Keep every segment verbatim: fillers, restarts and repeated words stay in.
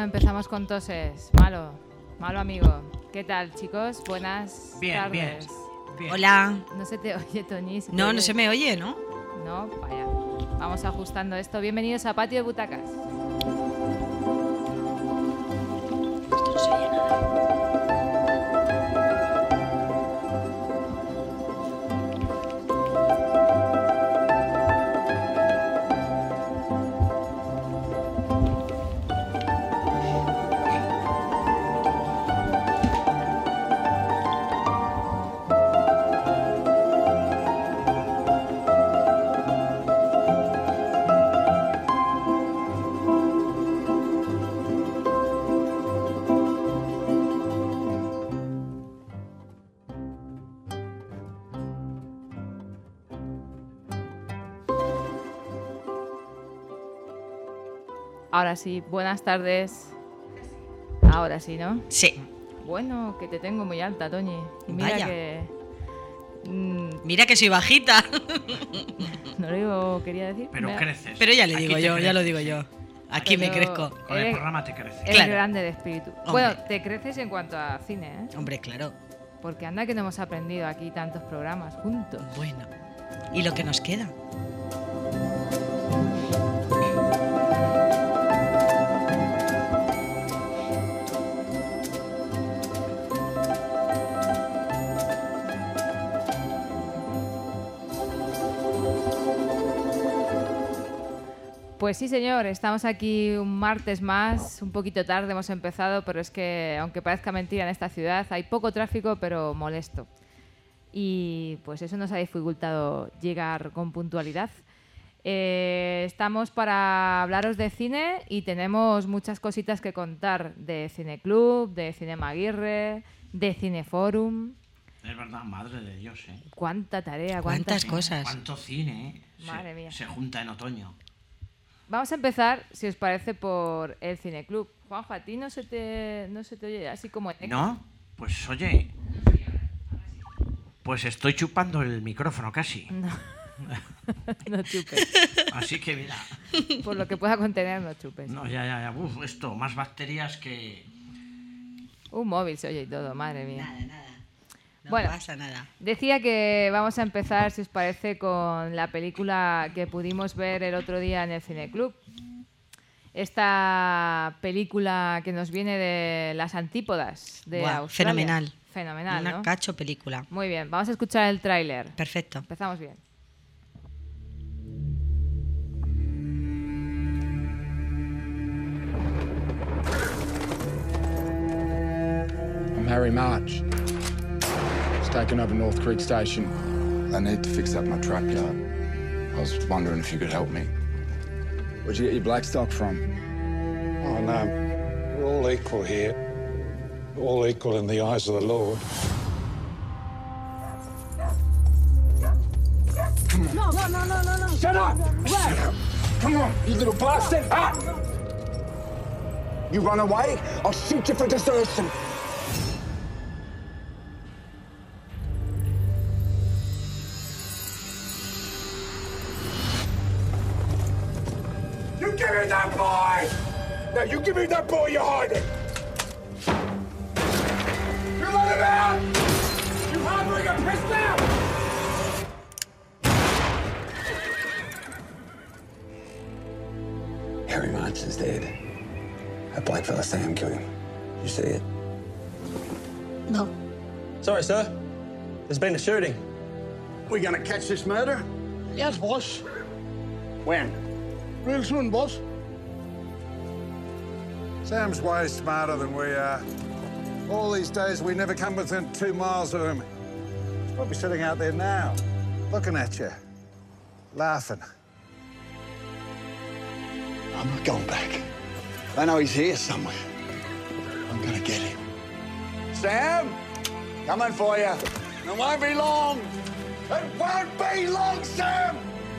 Bueno, empezamos con toses. Malo, malo amigo. ¿Qué tal, chicos? Buenas bien, tardes. Bien, bien. Hola. No se te oye, Toñi. ¿Se te No, oye? no se me oye, ¿no? No, vaya. Vamos ajustando esto. Bienvenidos a Patio de Butacas. Esto no se oye nada. Ahora sí, buenas tardes. Ahora sí, ¿no? Sí. Bueno, que te tengo muy alta, Toñi. Y mira Vaya. que... mm, Mira que soy bajita. no lo digo, quería decir. Pero Me- creces. Pero ya le Aquí digo te yo, ya creces, lo digo sí. yo. Aquí me Pero- crezco. Con el Eres- programa te creces. Eres Claro. grande de espíritu. Hombre. Bueno, te creces en cuanto a cine, ¿eh? Hombre, claro. Porque anda que no hemos aprendido aquí tantos programas juntos. Bueno. ¿Y lo que nos queda? Pues sí, señor, estamos aquí un martes más, un poquito tarde hemos empezado, pero es que, aunque parezca mentira, en esta ciudad hay poco tráfico, pero molesto. Y pues eso nos ha dificultado llegar con puntualidad. Eh, estamos para hablaros de cine y tenemos muchas cositas que contar de Cineclub, de Cinema Aguirre, de Cineforum. Es verdad, madre de Dios, ¿eh? Cuánta tarea, ¿Cuántas cuántas cosas? Cuánto cine, ¿eh? Se- Madre mía. Se junta en otoño. Vamos a empezar, si os parece, por el Cineclub. Juanjo, a ti no se te, no se te oye así como... eco. ¿No? Pues oye... Pues estoy chupando el micrófono casi. No, no chupes. Así que mira... Por lo que pueda contener, no chupes. No, ya, ya, ya. Uf, esto, más bacterias que... Un móvil se oye y todo, madre mía. Nada, nada. No Bueno. pasa nada. Decía que vamos a empezar, si os parece, con la película que pudimos ver el otro día en el Cineclub. Esta película que nos viene de las antípodas de Buah, Australia. fenomenal. Fenomenal, Una ¿no? cacho película. Muy bien, vamos a escuchar el tráiler. Perfecto. Empezamos bien. I'm Harry March. Just taken over North Creek Station. I need to fix up my trap yard. I was wondering if you could help me. Where'd you get your black stock from? Oh, no. We're all equal here. All equal in the eyes of the Lord. No, no, no, no, no, no. Shut up! Shut up! Come on, you little bastard! Ah! You run away, I'll shoot you for desertion. You give me that boy! Now you give me that boy you're hiding! You let him out! You harboring a prisoner! Harry March is dead. That black fella Sam killed him. You see it? No. Sorry, sir. There's been a shooting. We gonna catch this murder? Yes, boss. When? Real soon, boss. Sam's way smarter than we are. All these days, we never come within two miles of him. He's probably sitting out there now, looking at you, laughing. I'm not going back. I know he's here somewhere. I'm gonna get him. Sam! Coming for you. It won't be long. It won't be long, Sam!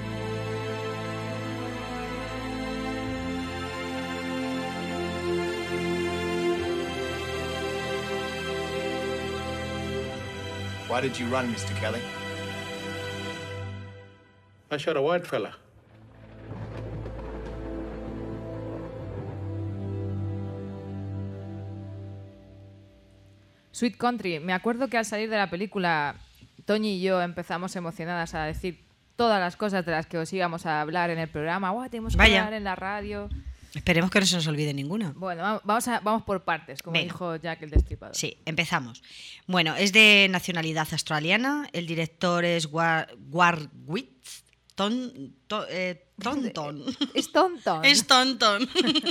Why did you run, Mister Kelly? I shot a white fella. Sweet Country. Me acuerdo que al salir de la película, Toñi y yo empezamos emocionadas a decir todas las cosas de las que os íbamos a hablar en el programa. ¡Guau, tenemos que Vaya. hablar en la radio! Esperemos que no se nos olvide ninguna. Bueno, va- vamos, a, vamos por partes, como Venga. dijo Jack el Destripador. Sí, empezamos. Bueno, es de nacionalidad australiana. El director es War, Warwitz Ton, to- eh, Tonton. Es tonto. Es Tonton.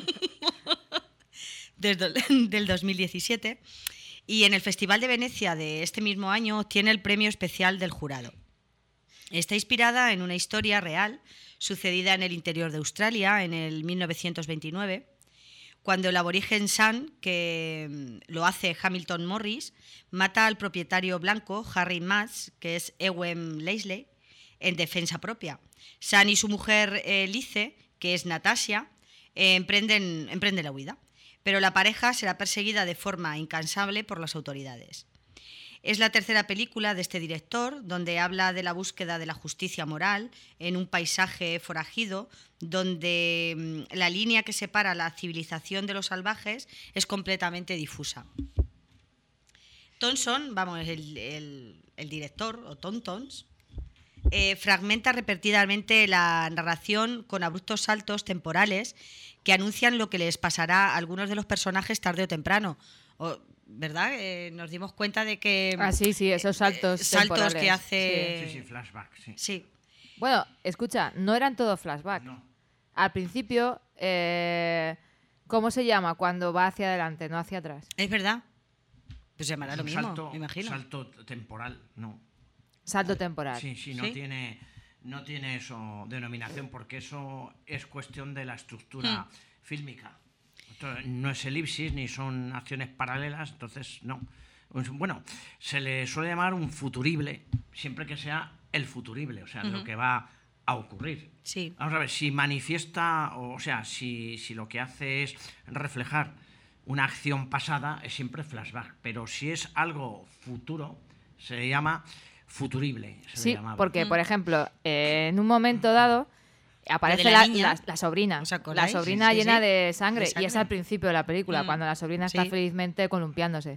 Desde el- del dos mil diecisiete. Y en el Festival de Venecia de este mismo año obtiene el premio especial del jurado. Está inspirada en una historia real sucedida en el interior de Australia en el mil novecientos veintinueve, cuando el aborigen San, que mm, lo hace Hamilton Morris, mata al propietario blanco Harry Matz, que es Ewen Leslie, en defensa propia. San y su mujer eh, Lice, que es Natasha, eh, emprenden, emprenden la huida, pero la pareja será perseguida de forma incansable por las autoridades. Es la tercera película de este director, donde habla de la búsqueda de la justicia moral en un paisaje forajido, donde mm, la línea que separa la civilización de los salvajes es completamente difusa. Tonson, vamos, el, el, el director, o Tontons, eh, fragmenta repetidamente la narración con abruptos saltos temporales que anuncian lo que les pasará a algunos de los personajes tarde o temprano. O, ¿verdad? Eh, nos dimos cuenta de que... Ah, sí, sí, esos saltos eh, saltos temporales. que hace... Sí, sí, flashback, sí. Sí. Bueno, escucha, no eran todo flashback. No. Al principio, eh, ¿cómo se llama cuando va hacia adelante, no hacia atrás? Es verdad. Pues llamará Es lo un mismo, salto, me imagino. salto temporal, no. Salto temporal. Sí, sí, no ¿Sí? tiene no tiene eso denominación porque eso es cuestión de la estructura fílmica. Esto no es elipsis ni son acciones paralelas, entonces no. Bueno, se le suele llamar un futurible siempre que sea el futurible, o sea, lo que va a ocurrir. Sí. Vamos a ver, si manifiesta, o sea, si, si lo que hace es reflejar una acción pasada, es siempre flashback, pero si es algo futuro, se le llama futurible. Se le Sí, llamaba. porque, por ejemplo, eh, en un momento dado aparece la la, niña. la- la sobrina. ¿Os La acordáis? sobrina Sí, sí, llena sí. de sangre, De y es sangre. al principio de la película, Mm. cuando la sobrina está Sí. felizmente columpiándose.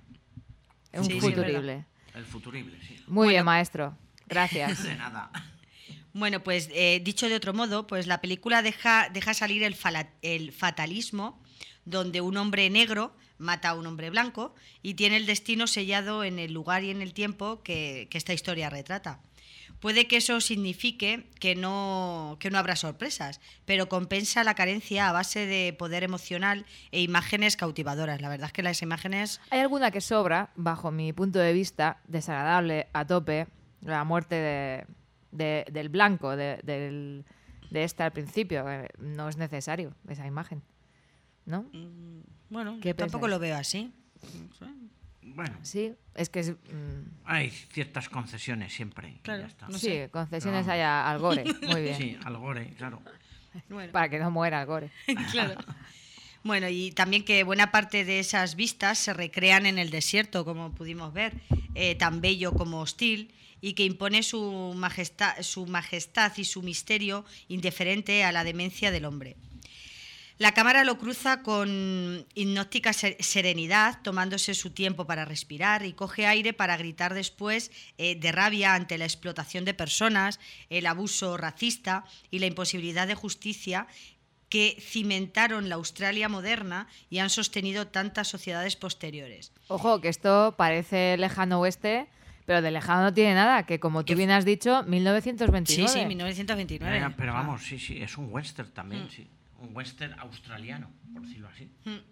Es un Sí, sí, es futurible. El futurible, sí. Muy bien, maestro. Gracias. De nada. Bueno, pues eh, dicho de otro modo, pues la película deja, deja salir el, fala- el fatalismo, donde un hombre negro mata a un hombre blanco y tiene el destino sellado en el lugar y en el tiempo que, que esta historia retrata. Puede que eso signifique que no, que no habrá sorpresas, pero compensa la carencia a base de poder emocional e imágenes cautivadoras. La verdad es que las imágenes... Hay alguna que sobra, bajo mi punto de vista, desagradable a tope, la muerte de, de- del blanco, de, del, de este al principio. eh, No es necesario esa imagen, ¿no? Bueno, ¿Qué yo tampoco pensáis? lo veo así. Bueno, Sí, es que es... mm, hay ciertas concesiones siempre. y Claro, ya está. no sí, sé. concesiones Pero hay a- al gore, muy bien. Sí, al gore, claro. Bueno. Para que no muera el gore. Claro. Bueno, y también que buena parte de esas vistas se recrean en el desierto, como pudimos ver, eh, tan bello como hostil, y que impone su majestad, su majestad y su misterio indiferente a la demencia del hombre. La cámara lo cruza con hipnótica se- serenidad, tomándose su tiempo para respirar, y coge aire para gritar después eh, de rabia ante la explotación de personas, el abuso racista y la imposibilidad de justicia que cimentaron la Australia moderna y han sostenido tantas sociedades posteriores. Ojo, que esto parece lejano oeste, pero de lejano no tiene nada, que como tú Que- bien has dicho, mil novecientos Sí, veintinueve. sí, mil novecientos veintinueve. Eh, pero vamos, sí, sí, es un western también, sí. Un western australiano, por decirlo así.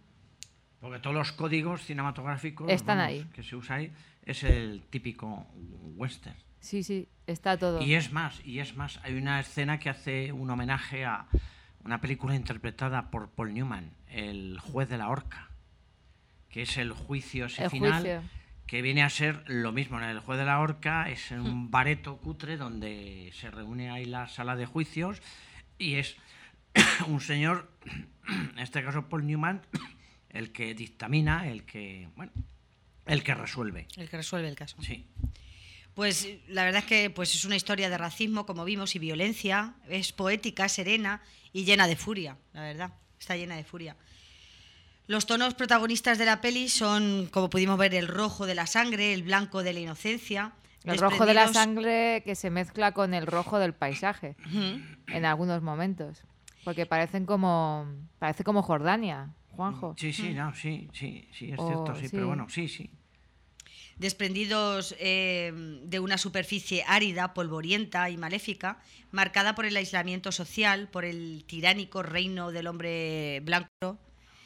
Porque todos los códigos cinematográficos Están vamos, ahí. que se usa ahí es el típico western. Sí, sí, está todo. Y es más, y es más, hay una escena que hace un homenaje a una película interpretada por Paul Newman, El juez de la horca, que es el juicio ese El final, juicio. que viene a ser lo mismo. En El juez de la horca es en un bareto cutre donde se reúne ahí la sala de juicios y es un señor, en este caso Paul Newman, el que dictamina, el que, bueno, el que resuelve. El que resuelve el caso. Sí. Pues la verdad es que pues, es una historia de racismo, como vimos, y violencia. Es poética, serena y llena de furia, la verdad. Está llena de furia. Los tonos protagonistas de la peli son, como pudimos ver, el rojo de la sangre, el blanco de la inocencia. El rojo de la sangre que se mezcla con el rojo del paisaje Uh-huh. en algunos momentos. Porque parecen como parece como Jordania, Juanjo. Sí, sí, no, sí, sí, sí, es O- cierto, sí, sí. pero bueno, sí, sí. Desprendidos eh, de una superficie árida, polvorienta y maléfica, marcada por el aislamiento social, por el tiránico reino del hombre blanco.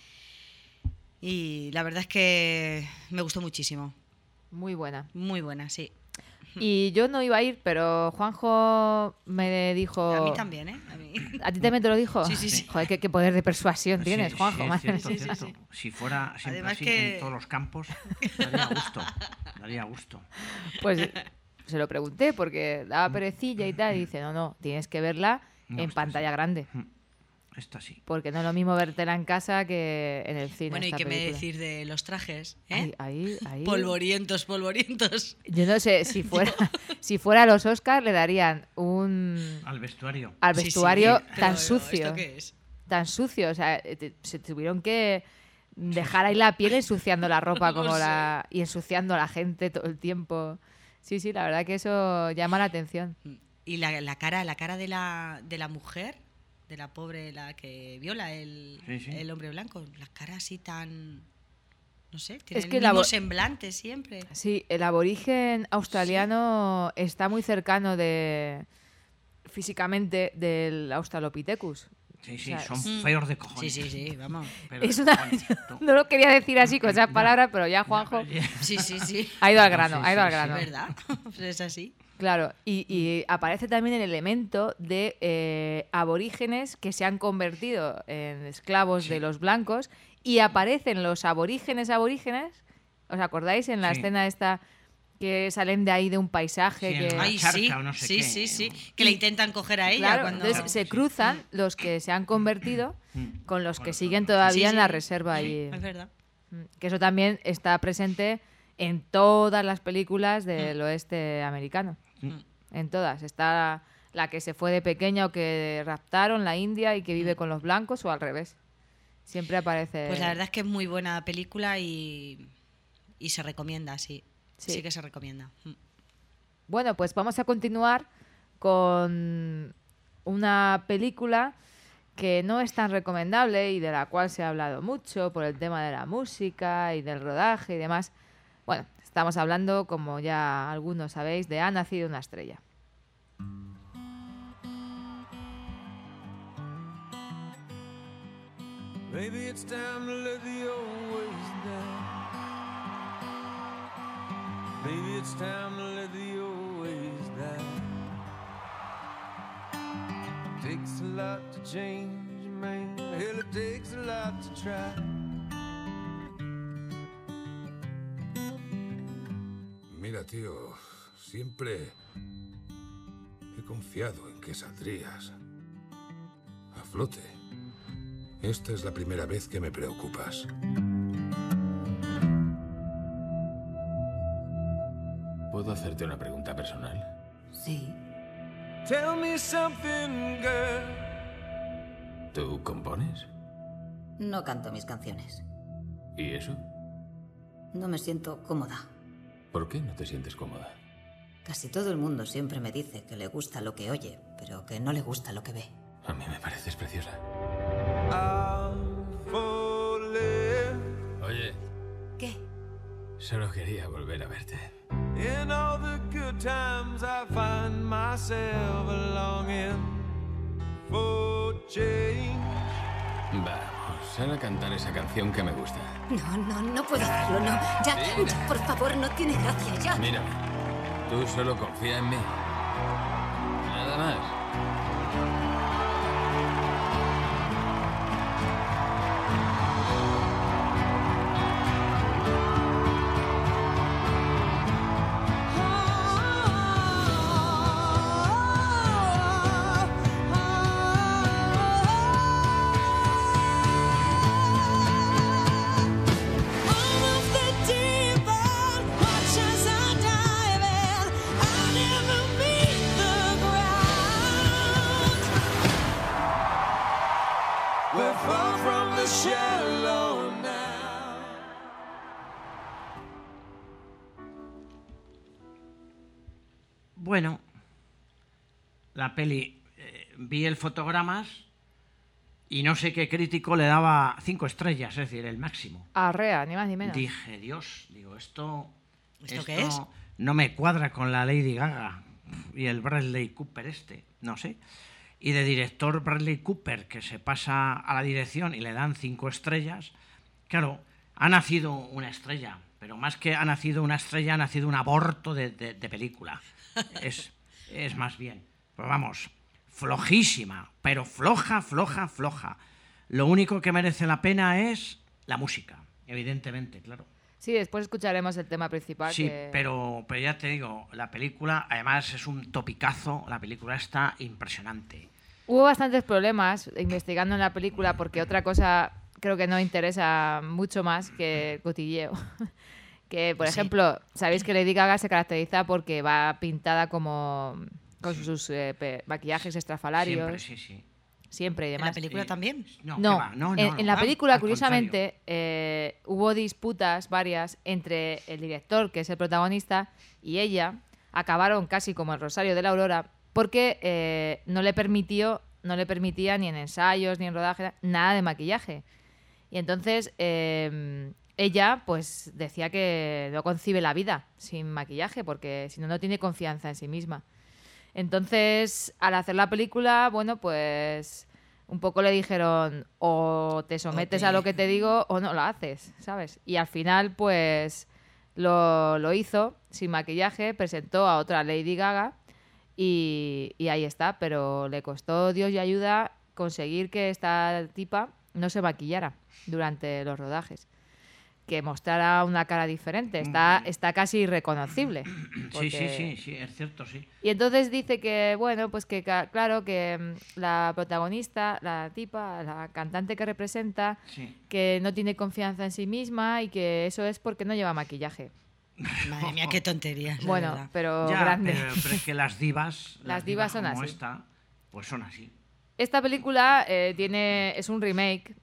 Y la verdad es que me gustó muchísimo. Muy buena. Muy buena, sí. Y yo no iba a ir, pero Juanjo me dijo... A mí también, ¿eh? A mí. ¿A ti también te lo dijo? Sí, sí, sí. Joder, qué, qué poder de persuasión tienes, Sí, Juanjo. sí, es madre cierto, mía. cierto. Si fuera siempre Además así que- en todos los campos, daría gusto. Daría gusto. Pues se lo pregunté porque daba perecilla y tal. Y dice, no, no, tienes que verla No, en está pantalla grande. Esta sí. Porque no es lo mismo vértela en casa que en el cine. Bueno, ¿y esta qué me película. decir de los trajes? ¿eh? Ahí, ahí, ahí. Polvorientos, polvorientos. Yo no sé, si fuera, si fuera a los Oscars le darían un... Al vestuario. Al Sí, sí, vestuario pero tan ¿esto sucio. qué es? Tan sucio. O sea, te- se tuvieron que dejar ahí la piel ensuciando la ropa No como sé. la y ensuciando a la gente todo el tiempo. Sí, sí, la verdad que eso llama la atención. Y la, la cara, la cara de la, de la mujer, de la pobre, la que viola el, Sí, sí. el hombre blanco, la cara así tan, no sé, tiene Es el que la mismo vo- semblante siempre. Sí, el aborigen australiano está muy cercano de físicamente del Australopithecus. Sí, sí, O sea, son es- feos de cojones. Sí, sí, sí, vamos. Pero Es de una- cojones, tú. No lo quería decir así con esas Ya. palabras, pero ya Juanjo Sí, sí, sí. ha ido al No, grano, sí, ha ido sí, al sí, grano. ¿Verdad? Pues es así. Claro, y, y aparece también el elemento de eh, aborígenes que se han convertido en esclavos de los blancos y aparecen los aborígenes aborígenes, ¿os acordáis? En la Sí. escena esta que salen de ahí de un paisaje Sí, en que... una Ay, charca sí, o no sé sí, qué. sí, sí. Que la intentan coger a ella Claro, cuando... entonces se cruzan los que se han convertido Mm. con los que Con siguen los- todavía Sí, en la sí. reserva. Sí, y, es verdad. que eso también está presente en todas las películas del oeste americano. Mm. En todas. Está la que se fue de pequeña o que raptaron, la india, y que vive con los blancos, o al revés. Siempre aparece... Pues la verdad es que es muy buena película y, y se recomienda, sí. Sí. Sí que se recomienda. Mm. Bueno, pues vamos a continuar con una película que no es tan recomendable y de la cual se ha hablado mucho por el tema de la música y del rodaje y demás. Bueno, estamos hablando, como ya algunos sabéis, de Ha nacido una estrella. Maybe it's time to let the old ways die. Maybe it's time to let the old ways die. Takes a lot to change, man. Hell, it takes a lot to try. Mira, tío, siempre he confiado en que saldrías a flote. Esta es la primera vez que me preocupas. ¿Puedo hacerte una pregunta personal? Sí. Tell me something, girl. ¿Tú compones? No canto mis canciones. ¿Y eso? No me siento cómoda. ¿Por qué no te sientes cómoda? Casi todo el mundo siempre me dice que le gusta lo que oye, pero que no le gusta lo que ve. A mí me pareces preciosa. I'm falling. Oye, ¿Qué? solo quería volver a verte. In all the good times I find myself longing for change. Vamos, sal a cantar esa canción que me gusta. No, no, no puedo hacerlo, no. Ya, ya, por favor, no tiene gracia, ya. Mírame, tú solo confía en mí. Nada más. la peli, eh, vi el fotogramas y no sé qué crítico le daba cinco estrellas, es decir, el máximo. Arrea, ni más ni menos. Dije, Dios, digo, esto, ¿Esto esto qué es? no me cuadra con la Lady Gaga y el Bradley Cooper este, no sé. Y de director Bradley Cooper, que se pasa a la dirección y le dan cinco estrellas, claro, ha nacido una estrella, pero más que ha nacido una estrella, ha nacido un aborto de, de, de película. Es, es más bien, pues vamos, flojísima, pero floja, floja, floja. Lo único que merece la pena es la música, evidentemente, claro. Sí, después escucharemos el tema principal. Sí, que... pero, pero ya te digo, la película, además es un topicazo, la película está impresionante. Hubo bastantes problemas investigando en la película porque otra cosa creo que no interesa mucho más que cotilleo. Que, por Sí. ejemplo, sabéis que Lady Gaga se caracteriza porque va pintada como con sus eh, pe- maquillajes estrafalarios. Siempre, sí, sí. Siempre y ¿En demás. la película Sí. también? No, No, ¿qué va? no, no, en, no. en la Ah, película, al curiosamente, eh, hubo disputas varias entre el director, que es el protagonista, y ella. Acabaron casi como el Rosario de la Aurora, porque eh, no le permitió, no le permitía ni en ensayos ni en rodaje nada de maquillaje. Y entonces eh, ella pues decía que no concibe la vida sin maquillaje, porque si no, no tiene confianza en sí misma. Entonces, al hacer la película, bueno, pues un poco le dijeron o te sometes te- a lo que te digo o no lo haces, ¿sabes? Y al final, pues lo, lo hizo sin maquillaje, presentó a otra Lady Gaga y, y ahí está, pero le costó Dios y ayuda conseguir que esta tipa no se maquillara durante los rodajes. Que mostrara una cara diferente, está, está casi irreconocible. Sí, porque- sí, sí, sí, es cierto, sí. Y entonces dice que, bueno, pues que ca- claro, que mm, la protagonista, la tipa, la cantante que representa, Sí. que no tiene confianza en sí misma y que eso es porque no lleva maquillaje. Madre mía, qué tontería. la Bueno, verdad. pero Ya, grande. pero, pero es que las divas, Las divas son como así. esta, pues son así. Esta película eh, tiene es un remake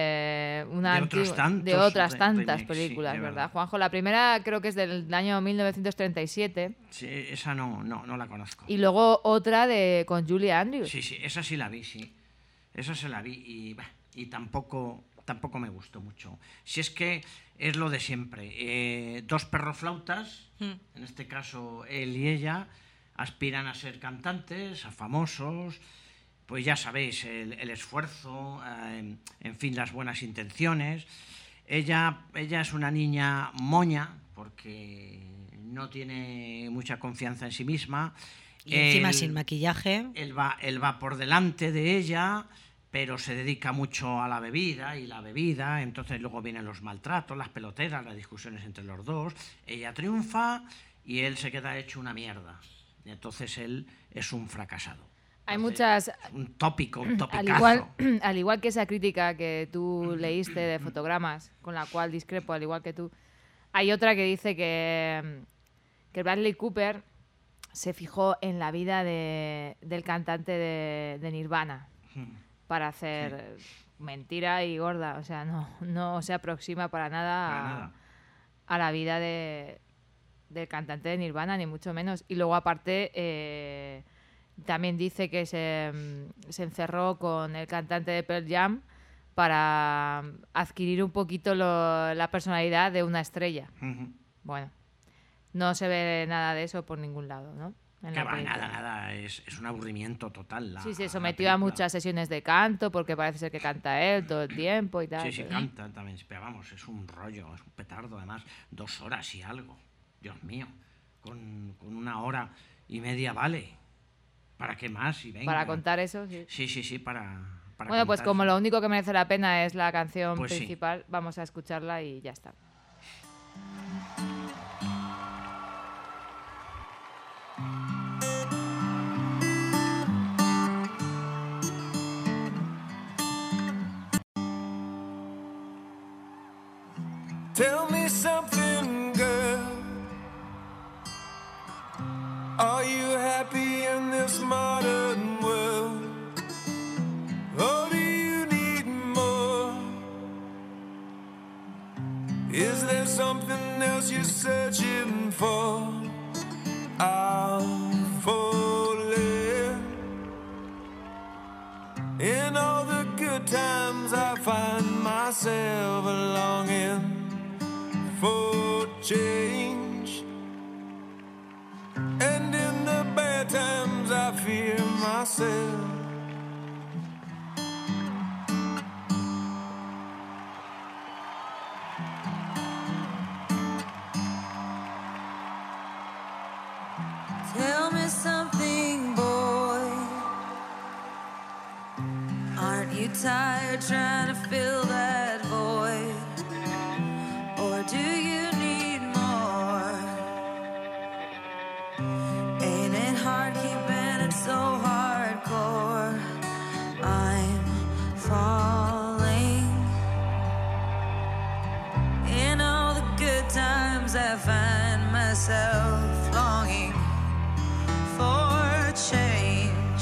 de una De otros antigua- tantos de otras re- tantas remakes, sí, películas, de ¿verdad, verdad. Juanjo? La primera creo que es del año mil novecientos treinta y siete Sí, esa no, no, no la conozco. y luego otra de con Julie Andrews. Sí, sí, esa sí la vi, sí. Esa se la vi y, bah, y tampoco, tampoco me gustó mucho. Si es que es lo de siempre. Eh, dos perroflautas, Mm. en este caso él y ella, aspiran a ser cantantes, a famosos. Pues ya sabéis, el, el esfuerzo, eh, en fin, las buenas intenciones. Ella, ella es una niña moña, porque no tiene mucha confianza en sí misma. Y encima Él- sin maquillaje. Él va, él va por delante de ella, pero se dedica mucho a la bebida y la bebida, entonces luego vienen los maltratos, las peloteras, las discusiones entre los dos. Ella triunfa y él se queda hecho una mierda. Y entonces él es un fracasado. Hay muchas... Un tópico, un Al topicazo. igual, al igual que esa crítica que tú leíste de fotogramas, con la cual discrepo, al igual que tú, hay otra que dice que, que Bradley Cooper se fijó en la vida de- del cantante de, de Nirvana para hacer mentira y gorda. O sea, no, no se aproxima para nada, Para a, nada. a la vida de, del cantante de Nirvana, ni mucho menos. Y luego, aparte... eh, también dice que se, mm, se encerró con el cantante de Pearl Jam para mm, adquirir un poquito lo- la personalidad de una estrella. Ujú. Bueno, no se ve nada de eso por ningún lado, ¿no? En Que la va, película. nada, nada, es, es un aburrimiento total. La, Sí, se la sometió a película. muchas sesiones de canto porque parece ser que canta él todo el tiempo y tal. Sí, sí, pero- canta también. Pero vamos, es un rollo, es un petardo. Además, dos horas y algo. Dios mío, con, con una hora y media vale. ¿Para qué más? Y venga. Para contar eso, sí. Sí, sí, sí, para, para Bueno, pues contar como eso. lo único que merece la pena es la canción Pues sí. principal, vamos a escucharla y ya está. Tell me something, girl. Are you happy in this modern world? Or do you need more? Is there something else you're searching for? I'm falling. In all the good times I find myself longing for change. And in the bad times I fear myself. Tell me something, boy. Aren't you tired trying to fill that void? Or do you need more? Ain't it hard keeping it so hardcore? I'm falling. In all the good times I find myself longing for change,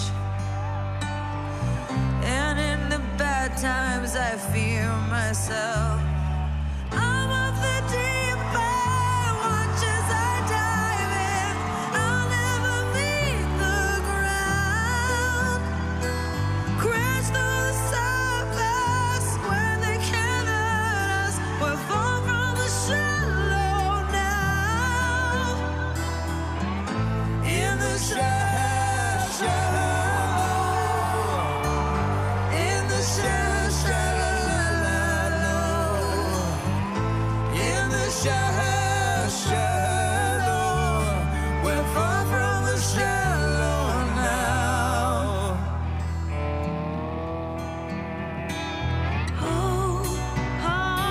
and in the bad times I fear myself. I'm of the deep end, watch as I dive in. I'll never meet the ground. Crash through the surface where they can't hurt us. We're far from the shallow now. In the shallow, shallow, in the shallow, shallow, in the shallow, shallow, we're far from the shallow now. Oh, oh,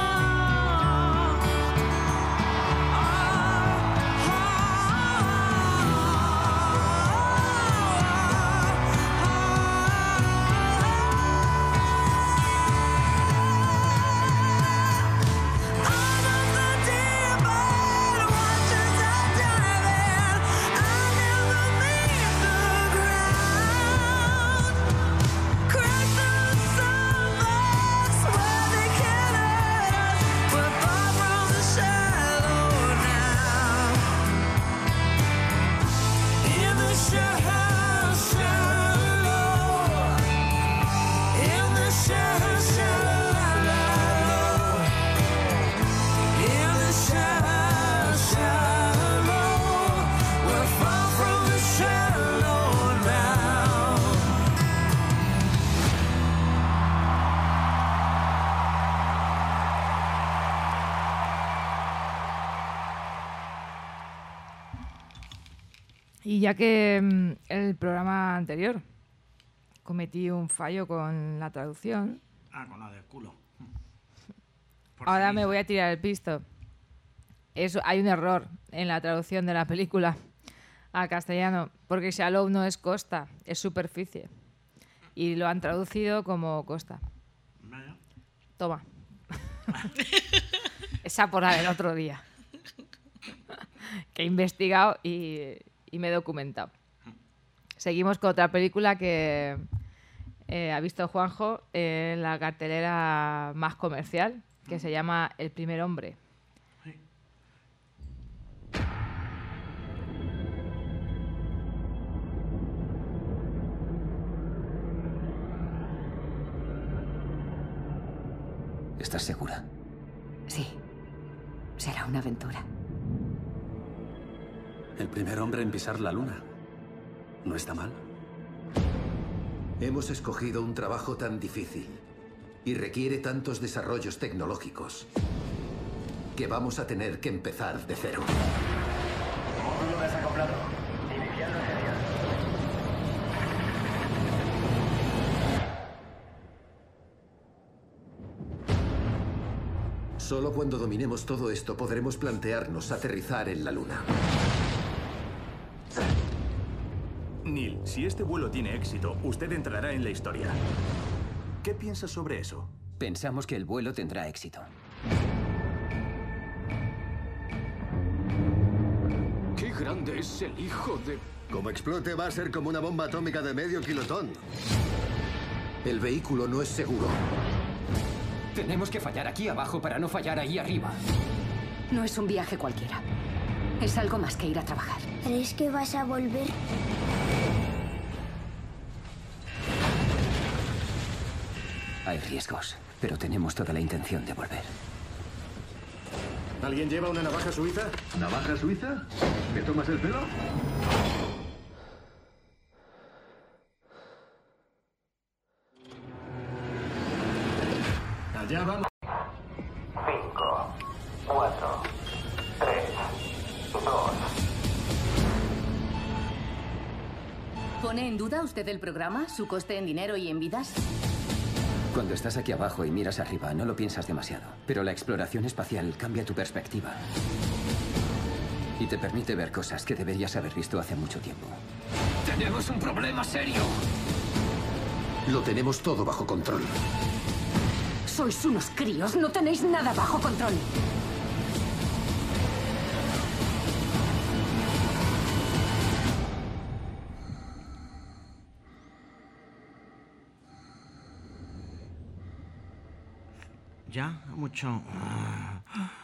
Y ya que mm, el programa anterior cometí un fallo con la traducción, Ah, con la del culo. Por ahora si- me voy a tirar el pisto. Eso, hay un error en la traducción de la película al castellano, porque shallow no es costa, es superficie. Y lo han traducido como costa. Vaya. Toma. Esa por la del otro día. Que he investigado y, y me he documentado. Seguimos con otra película que eh, ha visto Juanjo en la cartelera más comercial, que se llama El primer hombre. ¿Estás segura? Sí. Será una aventura. El primer hombre en pisar la luna. ¿No está mal? Hemos escogido un trabajo tan difícil y requiere tantos desarrollos tecnológicos que vamos a tener que empezar de cero. Módulo desacoplado. Iniciando señal. Solo cuando dominemos todo esto podremos plantearnos aterrizar en la luna. Neil, si este vuelo tiene éxito, usted entrará en la historia. ¿Qué piensa sobre eso? Pensamos que el vuelo tendrá éxito. ¡Qué grande es el hijo de...! Como explote va a ser como una bomba atómica de medio kilotón. El vehículo no es seguro. Tenemos que fallar aquí abajo para no fallar ahí arriba. No es un viaje cualquiera. Es algo más que ir a trabajar. ¿Crees que vas a volver? Hay riesgos, pero tenemos toda la intención de volver. ¿Alguien lleva una navaja suiza? ¿Navaja suiza? ¿Me tomas el pelo? Allá vamos. cinco, cuatro, tres, dos. ¿Pone en duda usted el programa, su coste en dinero y en vidas? Cuando estás aquí abajo y miras arriba, no lo piensas demasiado. Pero la exploración espacial cambia tu perspectiva. Y te permite ver cosas que deberías haber visto hace mucho tiempo. ¡Tenemos un problema serio! Lo tenemos todo bajo control. Sois unos críos, no tenéis nada bajo control. Ya, mucho... Ah,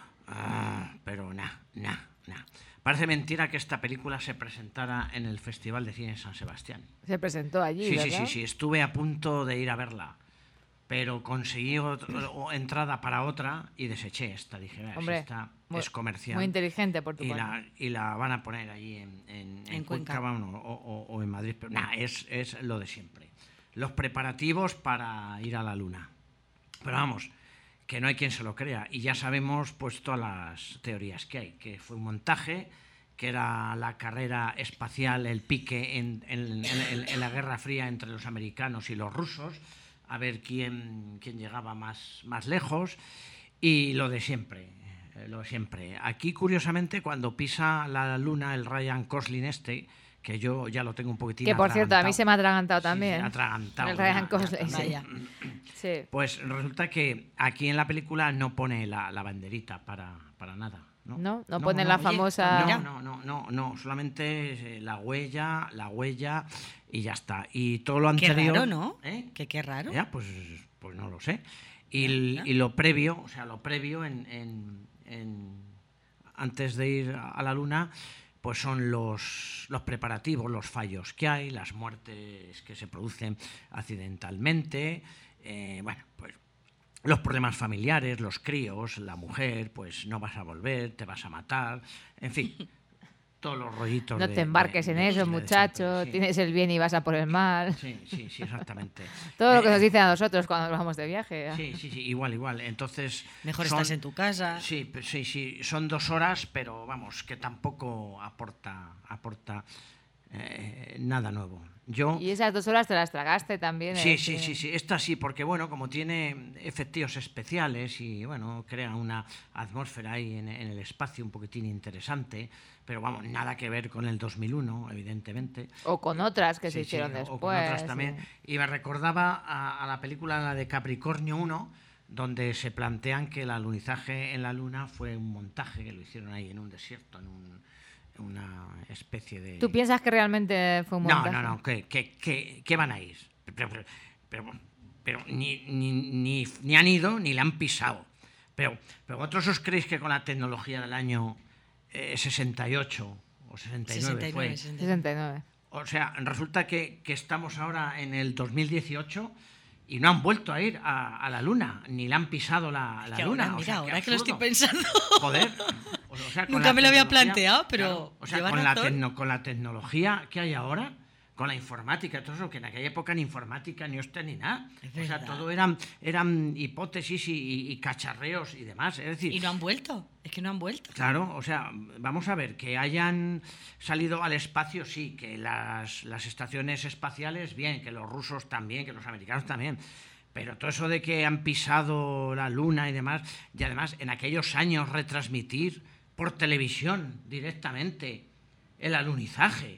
ah, pero nada, nada, nada. Parece mentira que esta película se presentara en el Festival de Cine San Sebastián. Se presentó allí, Sí, ¿verdad? sí, sí, sí. Estuve a punto de ir a verla, pero conseguí otro, entrada para otra y deseché esta. Dije, "Vea, Hombre, si esta muy, es comercial". muy inteligente por tu y parte. la, y la van a poner allí en, en, en En Cuenca. Cuenca, bueno, o, o, o en Madrid. Pero nada, es, es lo de siempre. Los preparativos para ir a la Luna. Pero vamos, que no hay quien se lo crea. Y ya sabemos pues todas las teorías que hay. Que fue un montaje, que era la carrera espacial, el pique en, en, en, en la Guerra Fría entre los americanos y los rusos, a ver quién, quién llegaba más, más lejos. Y lo de siempre, eh, lo de siempre. Aquí, curiosamente, cuando pisa la Luna el Ryan Gosling este, que yo ya lo tengo un poquitín Que por cierto, a mí atragantado. se me ha atragantado Sí, también. sí, atragantado. El Ryan ya, ya, Gosling, sí. vaya. Sí. Pues resulta que aquí en la película no pone la, la banderita para, para nada. ¿no? No, no ponen la famosa- No, no, no, no, no, solamente eh, la huella, la huella y ya está. Y todo lo Qué anterior... raro, ¿no? ¿Eh? Que qué raro. Ya, pues, pues no lo sé. Y, el- y lo previo, o sea, lo previo en, en- en- antes de ir a la Luna, pues son los, los preparativos, los fallos que hay, las muertes que se producen accidentalmente, eh, bueno, pues los problemas familiares, los críos, la mujer, pues no vas a volver, te vas a matar, en fin, todos los rollitos. No de- te embarques de- en de- eso, de muchacho. siempre, sí. Tienes el bien y vas a por el mal. Sí, sí, sí, exactamente. Todo lo que Eh, nos dicen a nosotros cuando nos vamos de viaje. Sí, sí, sí, igual, igual. Entonces. Mejor estás en tu casa. Sí, pe- sí, sí. Son dos horas, pero vamos, que tampoco aporta, aporta eh, nada nuevo. Yo. Y esas dos horas te las tragaste también. Sí, eh, sí, que- sí, sí. Esta sí, porque bueno, como tiene efectos especiales y bueno, crea una atmósfera ahí en, en el espacio un poquitín interesante, pero vamos, nada que ver con el dos mil uno, evidentemente. O con otras que se Sí, sí, hicieron o- después. o con otras también. sí. Y me recordaba a, a la película la de Capricornio uno, donde se plantean que el alunizaje en la Luna fue un montaje, que lo hicieron ahí en un desierto, en un- en una especie de... ¿Tú piensas que realmente fue un No, montaje? no, no, que, que, que, que van a ir. Pero, pero, pero, pero ni, ni, ni, ni han ido ni la han pisado. Pero, pero ¿vosotros os creéis que con la tecnología del año eh, sesenta y ocho o sesenta y nueve fue? sesenta y nueve. O sea, resulta que, que estamos ahora en el dos mil dieciocho y no han vuelto a ir a, a la Luna, ni la han pisado la, la Que Luna. ahora, O mira, sea, qué ahora que lo estoy absurdo. pensando. Joder. O sea, con Nunca la me lo había tecnología- planteado, pero claro, o sea, llevas con la, razón. tecno- con la tecnología que hay ahora, con la informática, todo eso, que en aquella época ni informática, ni hostia, ni nada. Es O sea, verdad. todo eran, eran hipótesis y, y- y cacharreos y demás. Es decir, Y no han vuelto. Es que no han vuelto. claro, o sea, vamos a ver, que hayan salido al espacio, sí, que las, las estaciones espaciales, bien, que los rusos también, que los americanos también. Pero todo eso de que han pisado la Luna y demás, y además en aquellos años retransmitir por televisión directamente el alunizaje.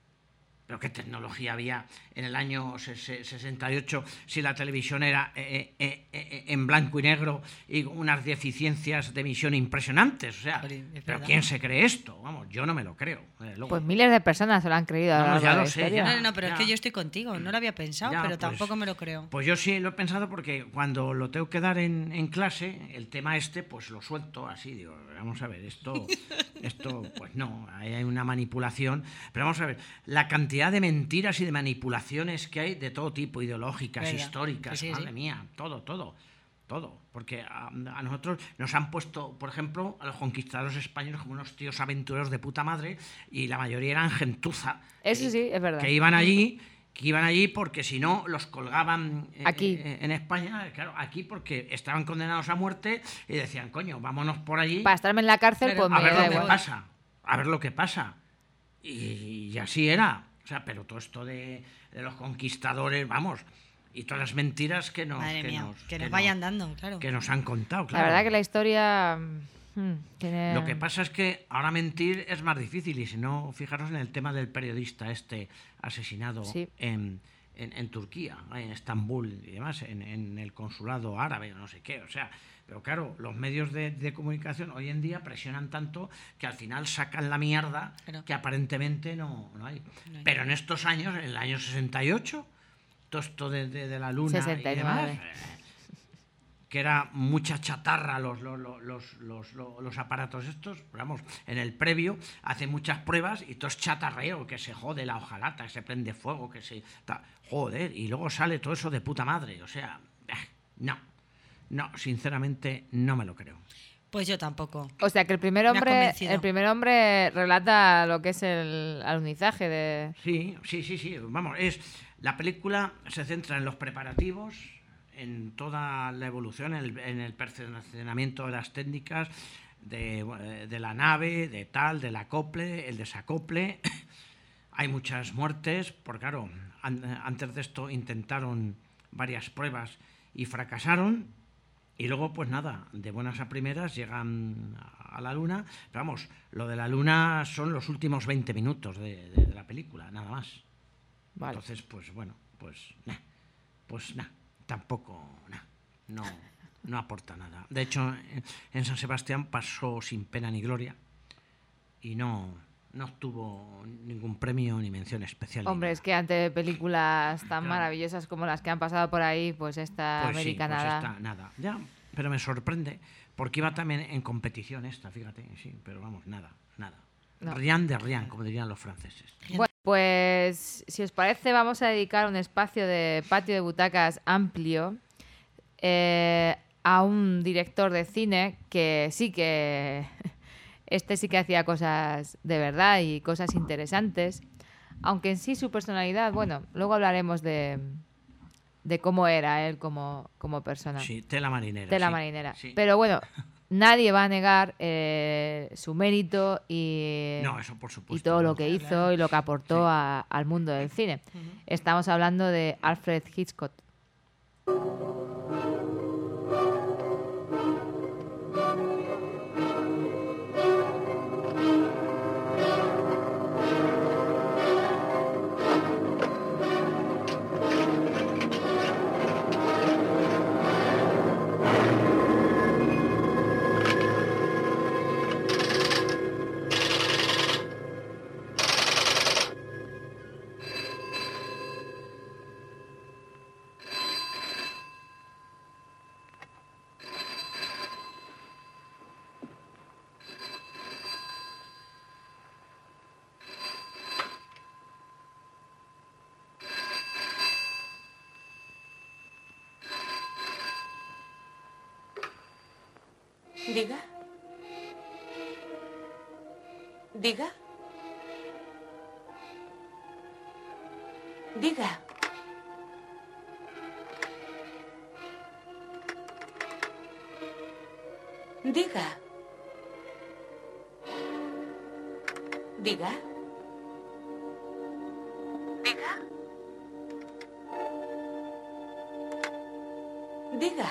Pero qué tecnología había en el año ses- sesenta y ocho si la televisión era eh, eh, eh, en blanco y negro y unas deficiencias de emisión impresionantes. O sea, es ¿pero verdad. quién se cree esto? Vamos, yo no me lo creo. desde luego. Pues miles de personas se lo han creído a lo No, largo ya de lo la sé, historia. ya. No, no, pero Ya. es que yo estoy contigo. No lo había pensado, Ya, pero pues- tampoco me lo creo. Pues yo sí lo he pensado porque cuando lo tengo que dar en, en clase, el tema este, pues lo suelto así, digo, vamos a ver, esto, esto pues no, ahí hay una manipulación, pero vamos a ver, la cantidad cantidad de mentiras y de manipulaciones que hay de todo tipo, ideológicas, Venga, históricas, sí, sí, madre sí. mía, todo, todo, todo. Porque a, a nosotros nos han puesto, por ejemplo, a los conquistadores españoles como unos tíos aventureros de puta madre, y la mayoría eran gentuza. Eso que, sí, es verdad. Que iban allí, que iban allí porque si no los colgaban eh, Aquí. eh, en España, claro, aquí porque estaban condenados a muerte y decían, coño, vámonos por allí. Para estarme en la cárcel, pues a me ver da lo que igual. pasa, a ver lo que pasa. Y, y así era. O sea, pero todo esto de, de los conquistadores, vamos, y todas las mentiras que nos, Madre que mía, nos, que nos que vayan nos- dando, claro. que nos han contado, La claro. verdad que la historia mm, tiene... Lo que pasa es que ahora mentir es más difícil, y si no, fijaros en el tema del periodista este asesinado Sí. en, en, en Turquía, en Estambul y demás, en, en el consulado árabe o no sé qué, o sea, pero claro, los medios de, de comunicación hoy en día presionan tanto que al final sacan la mierda Claro. que aparentemente no, no hay. No hay. Pero en estos años, en el año sesenta y ocho, todo esto de, de, de la luna sesenta y y demás, nueve. eh, que era mucha chatarra los, los, los, los, los, los aparatos estos, pero vamos, en el previo hace muchas pruebas y todo es chatarreo, que se jode la hojalata, que se prende fuego, que se... ta- joder, y luego sale todo eso de puta madre, o sea, eh, no, no, sinceramente no me lo creo. Pues yo tampoco. O sea, que el primer Me has hombre convencido. el primer hombre relata lo que es el alunizaje de... Sí, sí, sí, sí, vamos, es... La película se centra en los preparativos, en toda la evolución, en el, en el perfeccionamiento de las técnicas de, de la nave, de tal, del acople, el desacople. Hay muchas muertes, porque claro, an- antes de esto intentaron varias pruebas y fracasaron, y luego pues nada, de buenas a primeras llegan a la luna, pero vamos, lo de la luna son los últimos veinte minutos de, de- de la película, nada más. Vale. Entonces, pues bueno, pues nah, pues nada, tampoco, nah, no, no aporta nada. De hecho, en- en San Sebastián pasó sin pena ni gloria y no, no obtuvo ningún premio ni mención especial. ni Hombre, nada. es que ante películas tan Claro. maravillosas como las que han pasado por ahí, pues esta Pues sí, pues americanada... esta, nada. Ya, pero me sorprende, porque iba también en competición esta, fíjate, sí, pero vamos, nada, nada. No. Rien de rien, como dirían los franceses. Bueno, pues si os parece vamos a dedicar un espacio de patio de butacas amplio eh, a un director de cine que sí que este sí que hacía cosas de verdad y cosas interesantes, aunque en sí su personalidad, bueno, luego hablaremos de, de cómo era él como, como persona. Sí, tela marinera. Tela sí, marinera. sí. Pero bueno, nadie va a negar eh, su mérito y, No, eso por supuesto, y todo no. lo que hizo y lo que aportó a- al mundo del cine. Estamos hablando de Alfred Hitchcock. Diga. Diga. Diga. Diga. Diga. Diga. Diga.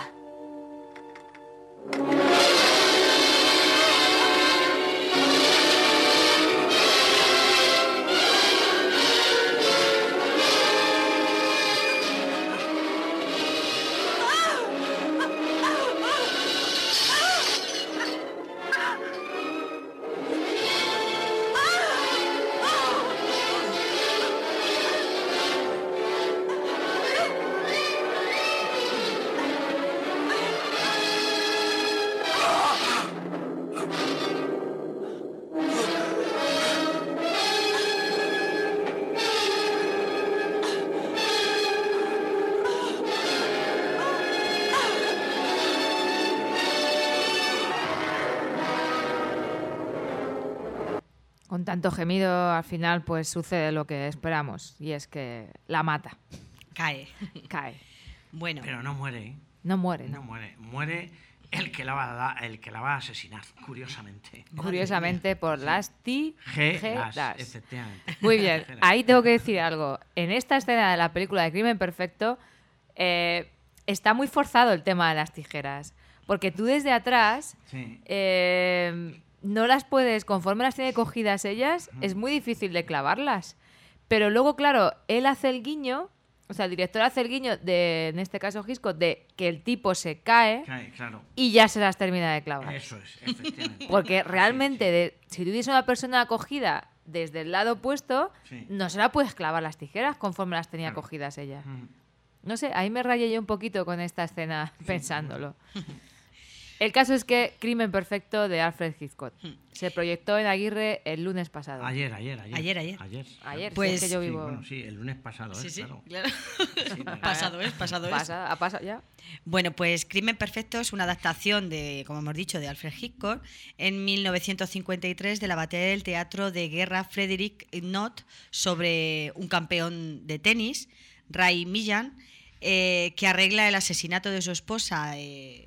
con tanto gemido, al final pues sucede lo que esperamos, y es que la mata. Cae. Cae. Bueno. Pero no muere, ¿eh? No muere, no. no. muere. Muere el que la va a, da- el que la va a asesinar, curiosamente. Curiosamente por las tijeras. Tijeras, efectivamente. Muy bien, Tijeras. ahí tengo que decir algo. En esta escena de la película de Crimen Perfecto eh, está muy forzado el tema de las tijeras. Porque tú desde atrás Sí. eh, no las puedes, conforme las tiene cogidas ellas, es muy difícil de clavarlas. Pero luego, claro, él hace el guiño, o sea, el director hace el guiño, de, en este caso Hitchcock, de que el tipo se cae Cae, claro. y ya se las termina de clavar. Eso es, efectivamente. Porque realmente, de, si tuviese una persona cogida desde el lado opuesto, Sí. no se la puedes clavar las tijeras conforme las tenía Claro. cogidas ella. Mm. No sé, ahí me rayé yo un poquito con esta escena pensándolo. El caso es que Crimen Perfecto de Alfred Hitchcock se proyectó en Aguirre el lunes pasado. Ayer, ayer, ayer. Ayer, ayer. Ayer, Ayer, Pues- si es que yo Sí, vivo... bueno, sí, el lunes pasado, Sí, ¿eh? sí, Claro. claro. Sí, no, Pasado es, pasado es. Pasa, ha pasado ya. Bueno, pues Crimen Perfecto es una adaptación de, como hemos dicho, de Alfred Hitchcock en mil novecientos cincuenta y tres de la batalla del teatro de guerra Frederick Knott sobre un campeón de tenis, Ray Millan, eh, que arregla el asesinato de su esposa, eh,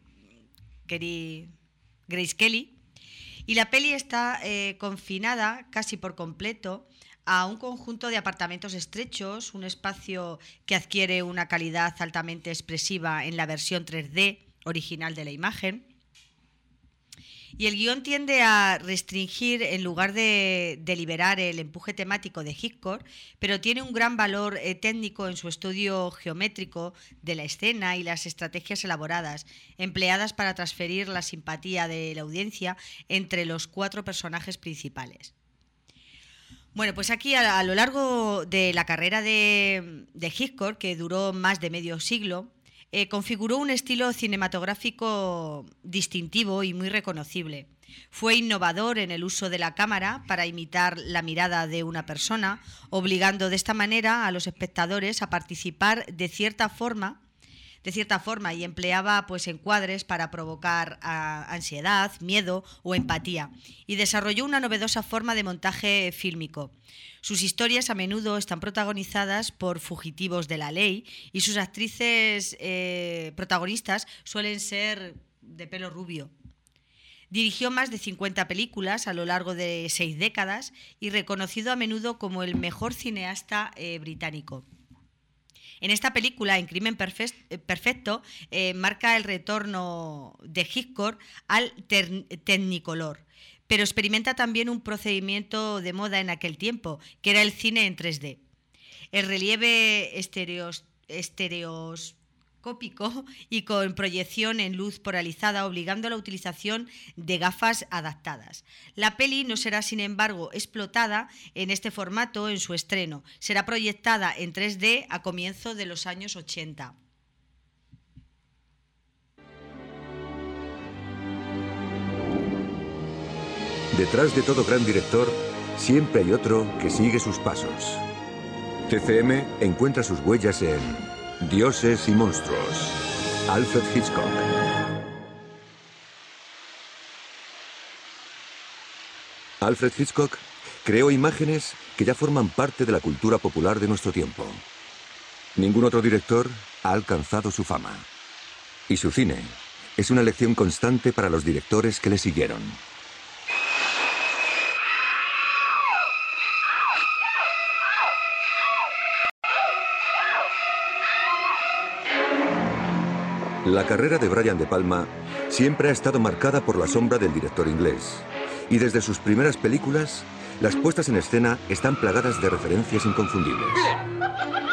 Gary- Grace Kelly. Y la peli está eh, confinada casi por completo a un conjunto de apartamentos estrechos, un espacio que adquiere una calidad altamente expresiva en la versión tres D original de la imagen. Y el guión tiende a restringir en lugar de, de liberar el empuje temático de Hitchcock, pero tiene un gran valor eh, técnico en su estudio geométrico de la escena y las estrategias elaboradas, empleadas para transferir la simpatía de la audiencia entre los cuatro personajes principales. Bueno, pues aquí a, a lo largo de la carrera de, de Hitchcock, que duró más de medio siglo, eh, configuró un estilo cinematográfico distintivo y muy reconocible. Fue innovador en el uso de la cámara para imitar la mirada de una persona, obligando de esta manera a los espectadores a participar de cierta forma de cierta forma y empleaba pues encuadres para provocar a, ansiedad, miedo o empatía, y desarrolló una novedosa forma de montaje fílmico. Sus historias a menudo están protagonizadas por fugitivos de la ley y sus actrices eh, protagonistas suelen ser de pelo rubio. Dirigió más de cincuenta películas a lo largo de seis décadas y reconocido a menudo como el mejor cineasta eh, británico. En esta película, en Crimen Perfecto, eh, marca el retorno de Hitchcock al Technicolor, pero experimenta también un procedimiento de moda en aquel tiempo, que era el cine en tres D. El relieve estereos, estereoscópico y con proyección en luz polarizada, obligando a la utilización de gafas adaptadas. La peli no será, sin embargo, explotada en este formato en su estreno. Será proyectada en tres D a comienzo de los años ochenta. Detrás de todo gran director, siempre hay otro que sigue sus pasos. T C M encuentra sus huellas en Dioses y monstruos. Alfred Hitchcock. Alfred Hitchcock creó imágenes que ya forman parte de la cultura popular de nuestro tiempo. Ningún otro director ha alcanzado su fama. Y su cine es una lección constante para los directores que le siguieron. La carrera de Brian De Palma siempre ha estado marcada por la sombra del director inglés. Y desde sus primeras películas, las puestas en escena están plagadas de referencias inconfundibles. ¡No!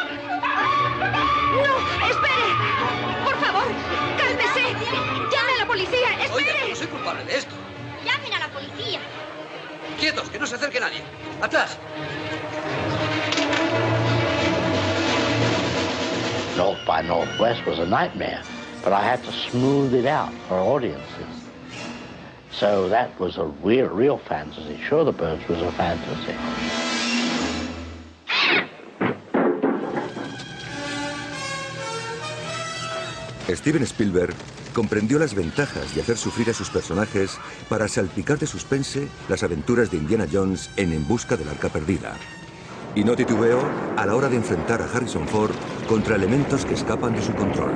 ¡Espere! ¡Por favor! ¡Cálmese! ¡Llame a la policía! ¡Espere! Oiga, no soy culpable de esto. ¡Llamen a la policía! Quietos, que no se acerque nadie. ¡Atrás! North by Northwest was a nightmare, but I had to smooth it out for audiences. So that was a real, real fantasy. Sure, The Birds was a fantasy. Steven Spielberg comprendió las ventajas de hacer sufrir a sus personajes para salpicar de suspense las aventuras de Indiana Jones en En busca del arca perdida. Y no titubeó a la hora de enfrentar a Harrison Ford contra elementos que escapan de su control.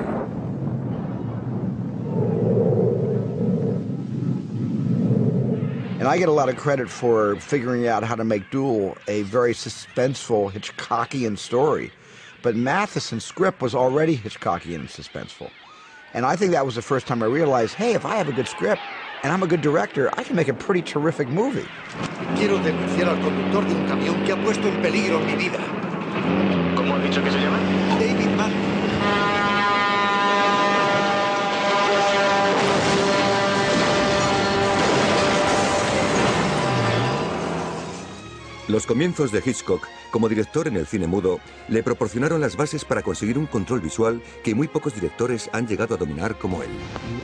And I get a lot of credit for figuring out how to make Duel a very suspenseful Hitchcockian story. But Matheson's script was already Hitchcockian and suspenseful. And I think that was the first time I realized, hey, if I have a good script and I'm a good director, I can make a pretty terrific movie. Quiero denunciar al conductor de un camión que ha puesto en peligro mi vida. ¿Cómo ha dicho que se llama? David Mann. Los comienzos de Hitchcock como director en el cine mudo le proporcionaron las bases para conseguir un control visual que muy pocos directores han llegado a dominar como él.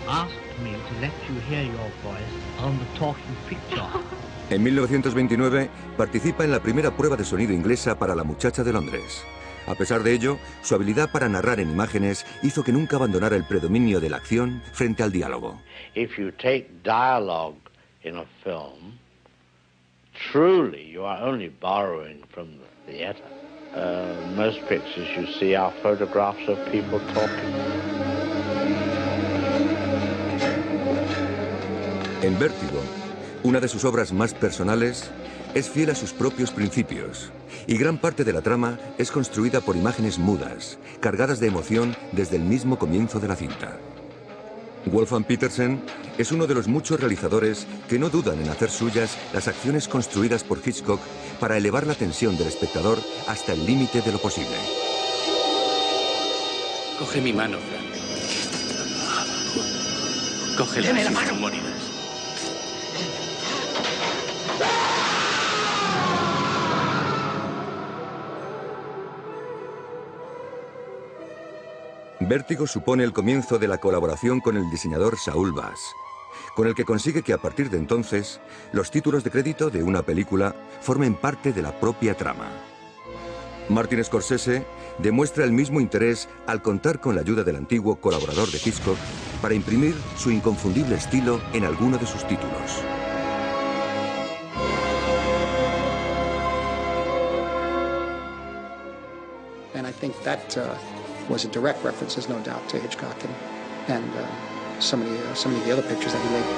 En mil novecientos veintinueve participa en la primera prueba de sonido inglesa para La muchacha de Londres. A pesar de ello, su habilidad para narrar en imágenes hizo que nunca abandonara el predominio de la acción frente al diálogo. If you take dialogue in a film, truly, you are only borrowing from the theater. Uh, most pictures you see are photographs of people talking. En Vértigo, una de sus obras más personales, es fiel a sus propios principios, y gran parte de la trama es construida por imágenes mudas, cargadas de emoción desde el mismo comienzo de la cinta. Wolfgang Petersen es uno de los muchos realizadores que no dudan en hacer suyas las acciones construidas por Hitchcock para elevar la tensión del espectador hasta el límite de lo posible. Coge mi mano, Frank. Cógela Deme la si mano. no morirás. Vértigo supone el comienzo de la colaboración con el diseñador Saul Bass, con el que consigue que a partir de entonces los títulos de crédito de una película formen parte de la propia trama. Martin Scorsese demuestra el mismo interés al contar con la ayuda del antiguo colaborador de Hitchcock para imprimir su inconfundible estilo en alguno de sus títulos. And I think that uh, was a direct reference, there's no doubt, to Hitchcock and, and uh, so many, uh, so many of the other pictures that he made.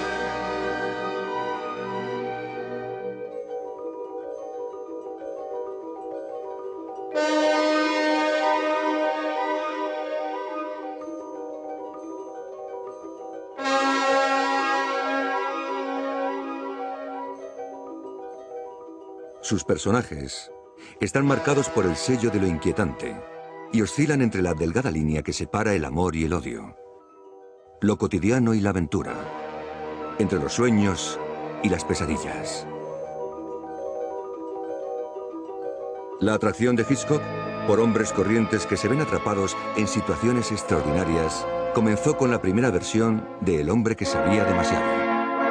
Sus personajes están marcados por el sello de lo inquietante y oscilan entre la delgada línea que separa el amor y el odio, lo cotidiano y la aventura, entre los sueños y las pesadillas. La atracción de Hitchcock por hombres corrientes que se ven atrapados en situaciones extraordinarias comenzó con la primera versión de El hombre que sabía demasiado.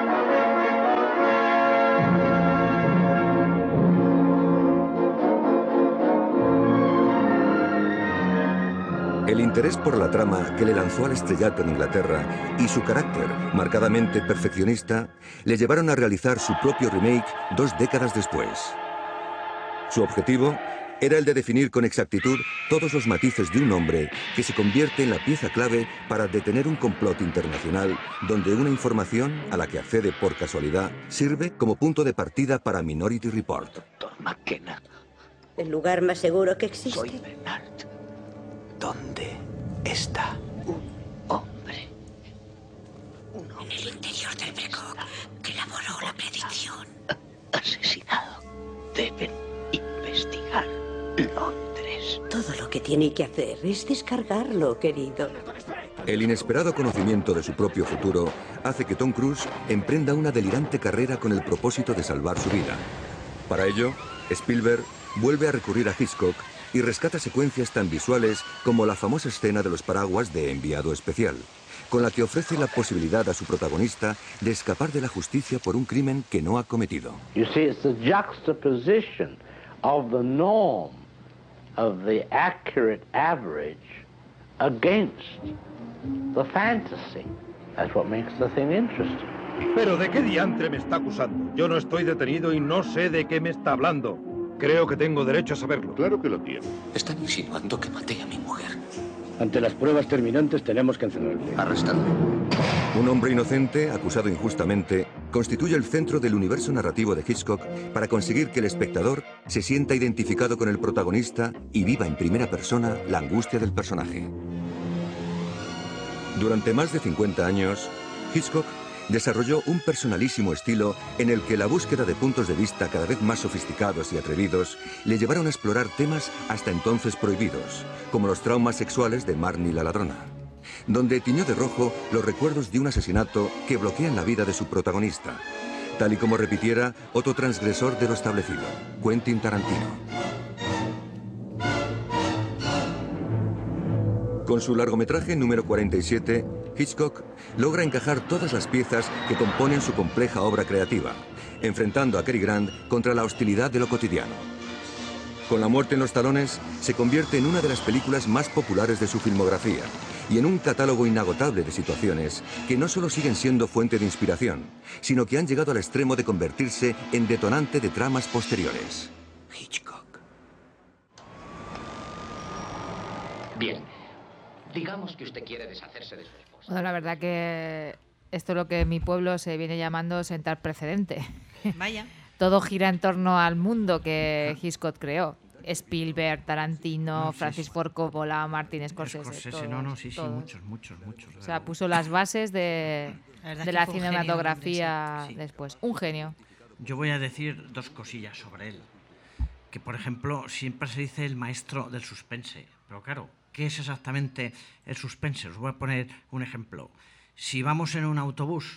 El interés por la trama que le lanzó al estrellato en Inglaterra y su carácter marcadamente perfeccionista le llevaron a realizar su propio remake dos décadas después. Su objetivo era el de definir con exactitud todos los matices de un hombre que se convierte en la pieza clave para detener un complot internacional donde una información a la que accede por casualidad sirve como punto de partida para Minority Report. Doctor McKenna. El lugar más seguro que existe. Soy Bernard. ¿Dónde está un hombre? Un hombre En el interior del Precoq, que elaboró la predicción. asesinado. Deben investigar Londres. Todo lo que tiene que hacer es descargarlo, querido. El inesperado conocimiento de su propio futuro hace que Tom Cruise emprenda una delirante carrera con el propósito de salvar su vida. Para ello, Spielberg vuelve a recurrir a Hitchcock y rescata secuencias tan visuales como la famosa escena de los paraguas de Enviado Especial, con la que ofrece la posibilidad a su protagonista de escapar de la justicia por un crimen que no ha cometido. You see, it's the juxtaposition of the norm, of the accurate average, against the fantasy. That's what makes the thing interesting. ¿Pero de qué diantre me está acusando? Yo no estoy detenido y no sé de qué me está hablando. Creo que tengo derecho a saberlo. Claro que lo tiene. Están insinuando que maté a mi mujer. Ante las pruebas terminantes tenemos que encerrarle. Arrestadle. Un hombre inocente, acusado injustamente, constituye el centro del universo narrativo de Hitchcock para conseguir que el espectador se sienta identificado con el protagonista y viva en primera persona la angustia del personaje. Durante más de cincuenta años, Hitchcock desarrolló un personalísimo estilo en el que la búsqueda de puntos de vista cada vez más sofisticados y atrevidos le llevaron a explorar temas hasta entonces prohibidos, como los traumas sexuales de Marnie la ladrona, donde tiñó de rojo los recuerdos de un asesinato que bloquean la vida de su protagonista, tal y como repitiera otro transgresor de lo establecido, Quentin Tarantino. Con su largometraje número cuarenta y siete, Hitchcock logra encajar todas las piezas que componen su compleja obra creativa, enfrentando a Cary Grant contra la hostilidad de lo cotidiano. Con La muerte en los talones, se convierte en una de las películas más populares de su filmografía y en un catálogo inagotable de situaciones que no solo siguen siendo fuente de inspiración, sino que han llegado al extremo de convertirse en detonante de tramas posteriores. Hitchcock. Bien. Digamos que usted quiere deshacerse de su esposa. Bueno, la verdad que esto es lo que en mi pueblo se viene llamando sentar precedente. Vaya. Todo gira en torno al mundo que Hitchcock creó. Spielberg, Tarantino, No, sí, Francis sí. Ford Coppola, Martin Scorsese. Scorsese, todos, no, no, sí, sí, todos. muchos, muchos, muchos. O sea, puso las bases de, La verdad de es la que fue un genio, cinematografía sí. después. Un genio. Yo voy a decir dos cosillas sobre él. Que, por ejemplo, siempre se dice el maestro del suspense. Pero claro, ¿qué es exactamente el suspense? Os voy a poner un ejemplo. Si vamos en un autobús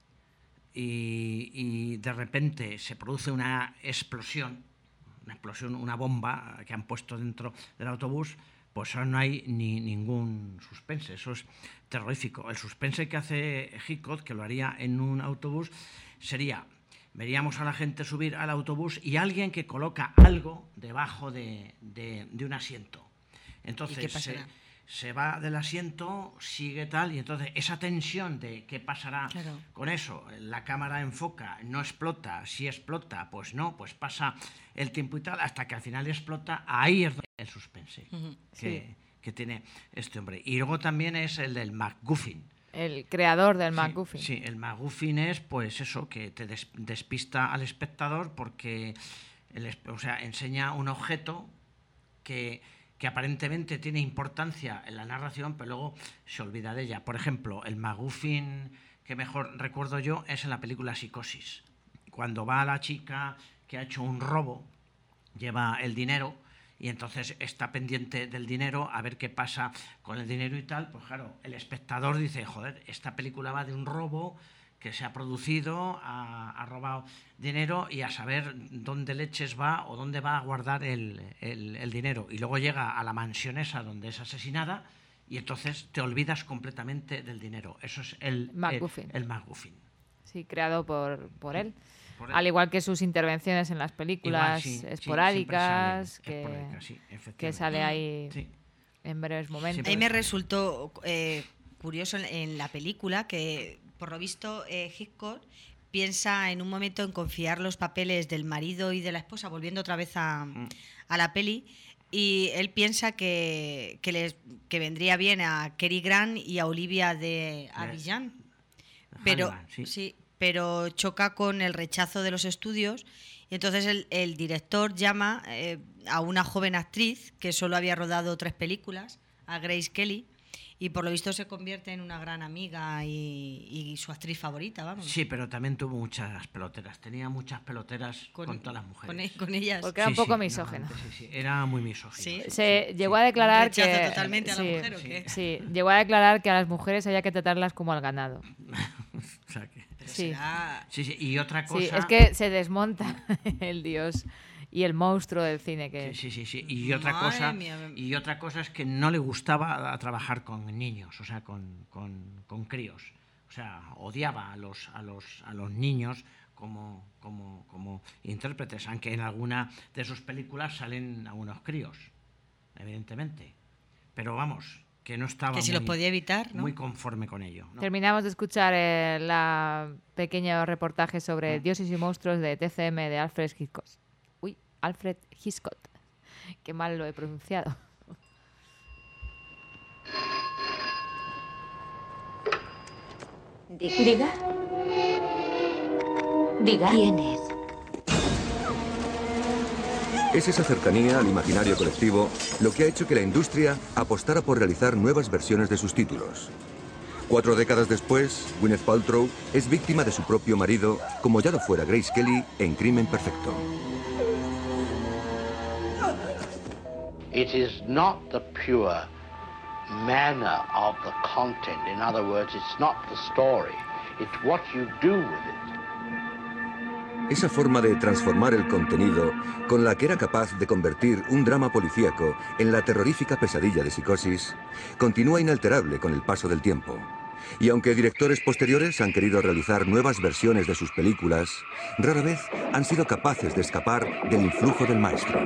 y, y de repente se produce una explosión, una explosión, una bomba que han puesto dentro del autobús, pues ahora no hay ni ningún suspense. Eso es terrorífico. El suspense que hace Hitchcock, que lo haría en un autobús, sería: veríamos a la gente subir al autobús y alguien que coloca algo debajo de, de, de un asiento. Entonces ¿Y qué se, pasará? se va del asiento, sigue tal, y entonces esa tensión de qué pasará Claro. con eso, la cámara enfoca, no explota, si explota, pues no, pues pasa el tiempo y tal, hasta que al final explota, ahí es el suspense Ujú. que, Sí. que tiene este hombre. Y luego también es el del MacGuffin. El creador del Sí, MacGuffin. Sí, el MacGuffin es pues eso, que te des- despista al espectador porque el es- o sea, enseña un objeto que, que aparentemente tiene importancia en la narración, pero luego se olvida de ella. Por ejemplo, el MacGuffin que mejor recuerdo yo es en la película Psicosis. Cuando va la chica que ha hecho un robo, lleva el dinero y entonces está pendiente del dinero a ver qué pasa con el dinero y tal, pues claro, el espectador dice, joder, esta película va de un robo que se ha producido, ha, ha robado dinero y a saber dónde leches va o dónde va a guardar el, el- el dinero. Y luego llega a la mansión esa donde es asesinada y entonces te olvidas completamente del dinero. Eso es el MacGuffin. El, el MacGuffin. Sí, creado por, por él. Por él. Al igual que sus intervenciones en las películas Igual, sí, sí, esporádicas, siempre salen que, esporádicas, sí, que efectivamente. sale ahí Sí. en breves momentos. A mí me resultó eh, curioso en, en la película que, por lo visto, eh, Hitchcock piensa en un momento en confiar los papeles del marido y de la esposa, volviendo otra vez a, a la peli, y él piensa que, que, les, que vendría bien a Cary Grant y a Olivia de Havilland, pero, Havilland, sí. sí, pero choca con el rechazo de los estudios. Y entonces el, el director llama eh, a una joven actriz que solo había rodado tres películas, a Grace Kelly, y por lo visto se convierte en una gran amiga y, y su actriz favorita, vamos. Sí, pero también tuvo muchas peloteras. Tenía muchas peloteras con, Con- todas las mujeres. con e- con ellas. Porque era un poco sí, misógino. normalmente sí, sí, era muy misógino. Sí. Se llegó a declarar ¿Un rechazo que totalmente a la sí, mujer o qué? sí, llegó a declarar que a las mujeres había que tratarlas como al ganado. O sea que- Sí. Sí, sí, y otra cosa... Sí, es que se desmonta el dios y el monstruo del cine que Sí, sí, sí. Y otra Madre cosa, mía. y otra cosa es que no le gustaba a trabajar con niños, o sea, con, con, con críos. O sea, odiaba a los, a los, a los niños como, como, como intérpretes, aunque en alguna de sus películas salen algunos críos, evidentemente. Pero vamos, que no estaba que si muy, lo podía evitar, ¿no? muy conforme con ello, ¿no? Terminamos de escuchar el la pequeño reportaje sobre ¿no? Dioses y monstruos de T C M de Alfred Hitchcock. Uy, Alfred Hitchcock. Qué mal lo he pronunciado. Diga. Diga. ¿Quién es? Es esa cercanía al imaginario colectivo lo que ha hecho que la industria apostara por realizar nuevas versiones de sus títulos. Cuatro décadas después, Gwyneth Paltrow es víctima de su propio marido, como ya lo fuera Grace Kelly en Crimen Perfecto. It is not the pure manner of the content. In other words, it's not the story. It's what you do with it. Esa forma de transformar el contenido con la que era capaz de convertir un drama policíaco en la terrorífica pesadilla de Psicosis continúa inalterable con el paso del tiempo. Y aunque directores posteriores han querido realizar nuevas versiones de sus películas, rara vez han sido capaces de escapar del influjo del maestro.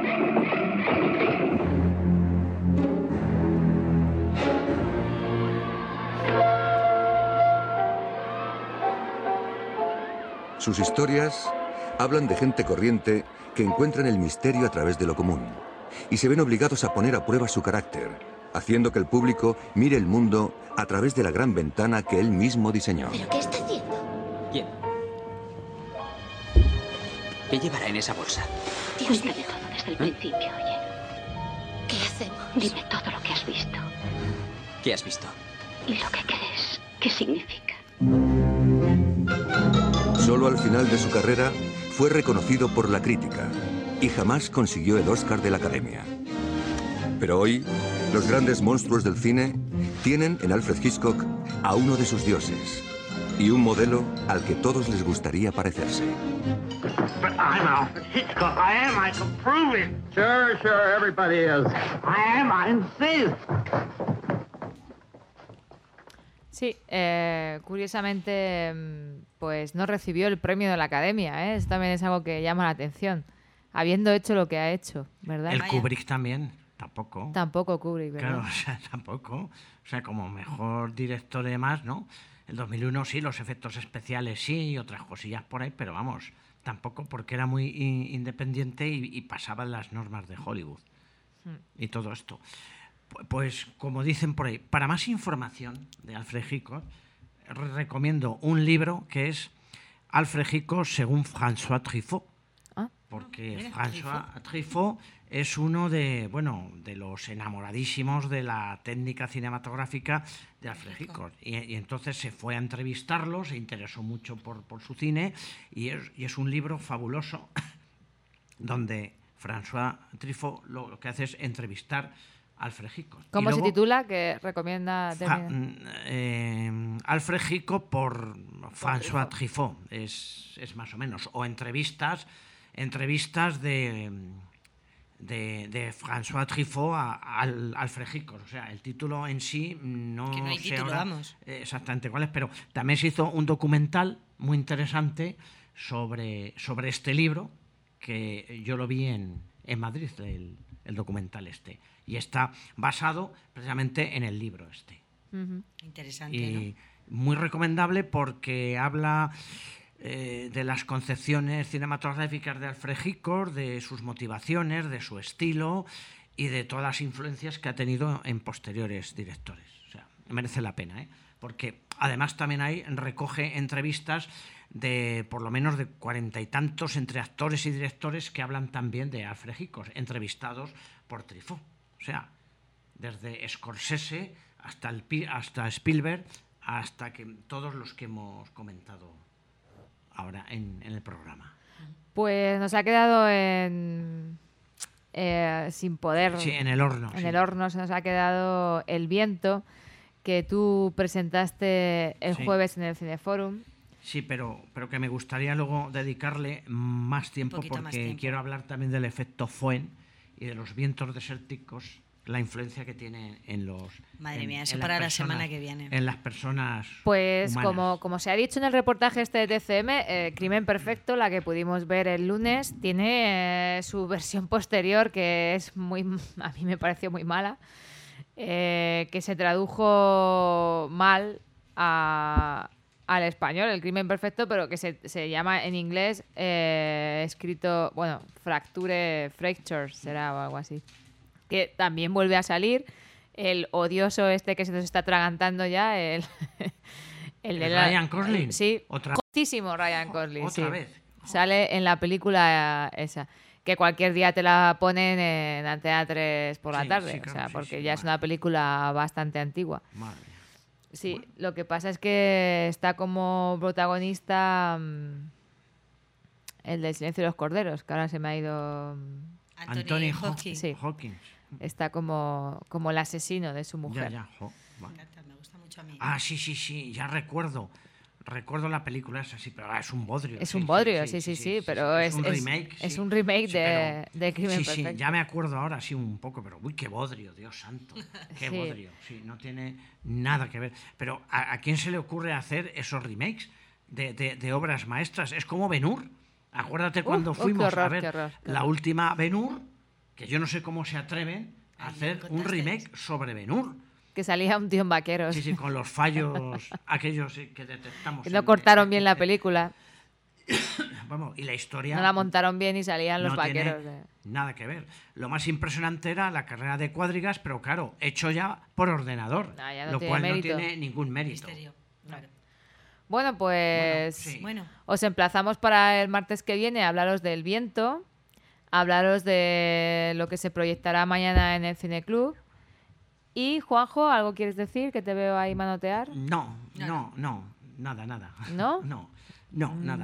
Sus historias hablan de gente corriente que encuentran el misterio a través de lo común y se ven obligados a poner a prueba su carácter, haciendo que el público mire el mundo a través de la gran ventana que él mismo diseñó. ¿Pero qué está haciendo? ¿Quién? ¿Qué llevará en esa bolsa? Dios mío. Todo desde el principio, oye. ¿Qué hacemos? Dime todo lo que has visto. ¿Qué has visto? Y lo que crees que significa. Solo al final de su carrera fue reconocido por la crítica y jamás consiguió el Oscar de la Academia. Pero hoy, los grandes monstruos del cine tienen en Alfred Hitchcock a uno de sus dioses y un modelo al que todos les gustaría parecerse. But I'm Alfred Hitchcock. I am. I can prove it. Sure, sure. Everybody is. I am. I insist. Sí, eh, curiosamente, pues no recibió el premio de la Academia, ¿eh? Eso también es algo que llama la atención, habiendo hecho lo que ha hecho, ¿verdad? El Kubrick también, tampoco. Tampoco Kubrick, ¿verdad? Claro, o sea, tampoco. O sea, como mejor director y demás, ¿no? El dos mil uno sí, los efectos especiales sí, y otras cosillas por ahí, pero vamos, tampoco porque era muy in- independiente y, y pasaba las normas de Hollywood hmm. y todo esto. Pues, como dicen por ahí, para más información de Alfred Hitchcock, recomiendo un libro que es Alfred Hitchcock según François Truffaut. Ah, porque mira, François Truffaut es uno de, bueno, de los enamoradísimos de la técnica cinematográfica de Alfred Hitchcock. Y, y entonces se fue a entrevistarlo, se interesó mucho por, por su cine, y es, y es un libro fabuloso donde François Truffaut lo, lo que hace es entrevistar Alfred Hitchcock. ¿Cómo luego, se titula? Que recomienda... Fa, eh, Alfred Hitchcock por François Truffaut, es, es más o menos. O entrevistas, entrevistas de, de, de François Truffaut a, a, a Alfred Hitchcock. O sea, el título en sí no, que no hay sé título, ahora vamos. exactamente cuál es, pero también se hizo un documental muy interesante sobre, sobre este libro, que yo lo vi en, en Madrid, el, el documental este. Y está basado precisamente en el libro este. Uh-huh. Interesante, y ¿no? Muy recomendable porque habla eh, de las concepciones cinematográficas de Alfred Hitchcock, de sus motivaciones, de su estilo y de todas las influencias que ha tenido en posteriores directores. O sea, merece la pena, ¿eh? Porque además también ahí recoge entrevistas de por lo menos de cuarenta y tantos entre actores y directores que hablan también de Alfred Hitchcock, entrevistados por Truffaut. O sea, desde Scorsese hasta, el, hasta Spielberg, hasta que todos los que hemos comentado ahora en, en el programa. Pues nos ha quedado en, eh, sin poder... Sí, en el horno. En sí. el horno se nos ha quedado El viento, que tú presentaste el sí. jueves en el Cineforum. Sí, pero, pero que me gustaría luego dedicarle más tiempo porque más tiempo. quiero hablar también del efecto Foehn y de los vientos desérticos, la influencia que tiene en los... Madre en, mía, eso en para la personas, semana que viene. En las personas Pues humanas. como, como se ha dicho en el reportaje este de T C M, eh, Crimen Perfecto, la que pudimos ver el lunes, tiene eh, su versión posterior que es muy... a mí me pareció muy mala. eh, que se tradujo mal a, al español, El crimen perfecto, pero que se, se llama en inglés, eh, escrito, bueno, Fracture, Fracture será o algo así. Que también vuelve a salir el odioso este que se nos está atragantando ya, el... el de la- Ryan Gosling. Sí, Otra- justísimo Ryan Gosling. Otra sí. vez. Sale en la película esa, que cualquier día te la ponen en Antena tres por la Sí, tarde, sí, o claro, sea, sí, porque sí, ya es una película bastante antigua. Madre mía. Sí, lo que pasa es que está como protagonista mm, el del Silencio de los Corderos, que ahora se me ha ido... mm, Anthony Hopkins. Sí, Hawkins. está como, como el asesino de su Ya, mujer. ya. jo, va. Me encanta, me gusta mucho a mí. Ah, sí, sí, sí, ya recuerdo. Recuerdo la película esa, sí, pero ah, es un bodrio. Es sí, un sí, bodrio, sí, sí, sí, pero es, Es un es- remake. es sí. un remake Sí, de, pero- de Crimen Sí, sí, Perfecto. ya me acuerdo ahora, sí, un poco, pero uy, qué bodrio, Dios santo. Qué Sí. bodrio, sí, no tiene nada que ver. Pero ¿a, a quién se le ocurre hacer esos remakes de, de- de obras maestras? Es como Ben-Hur. Acuérdate cuando Uf, uf, fuimos qué horror, a ver qué horror, qué la horror. última Ben-Hur, que yo no sé cómo se atreven a Ay, hacer me un contaste remake sobre Ben-Hur. Que salía un tío en vaqueros. Sí, sí, con los fallos aquellos sí, que detectamos. Que no en- cortaron bien la película. Vamos, y la historia No la montaron bien y salían los no tiene vaqueros. de- nada que ver. Lo más impresionante era la carrera de cuadrigas, pero claro, hecho ya por ordenador, Ah, ya no lo tiene cual mérito. no tiene ningún mérito. Misterio. Claro. Bueno, pues Bueno, sí. Bueno, os emplazamos para el martes que viene a hablaros del viento, a hablaros de lo que se proyectará mañana en el Cineclub. Y, Juanjo, ¿algo quieres decir? Que te veo ahí manotear. No, no, no, nada, nada. ¿No? No, no, nada.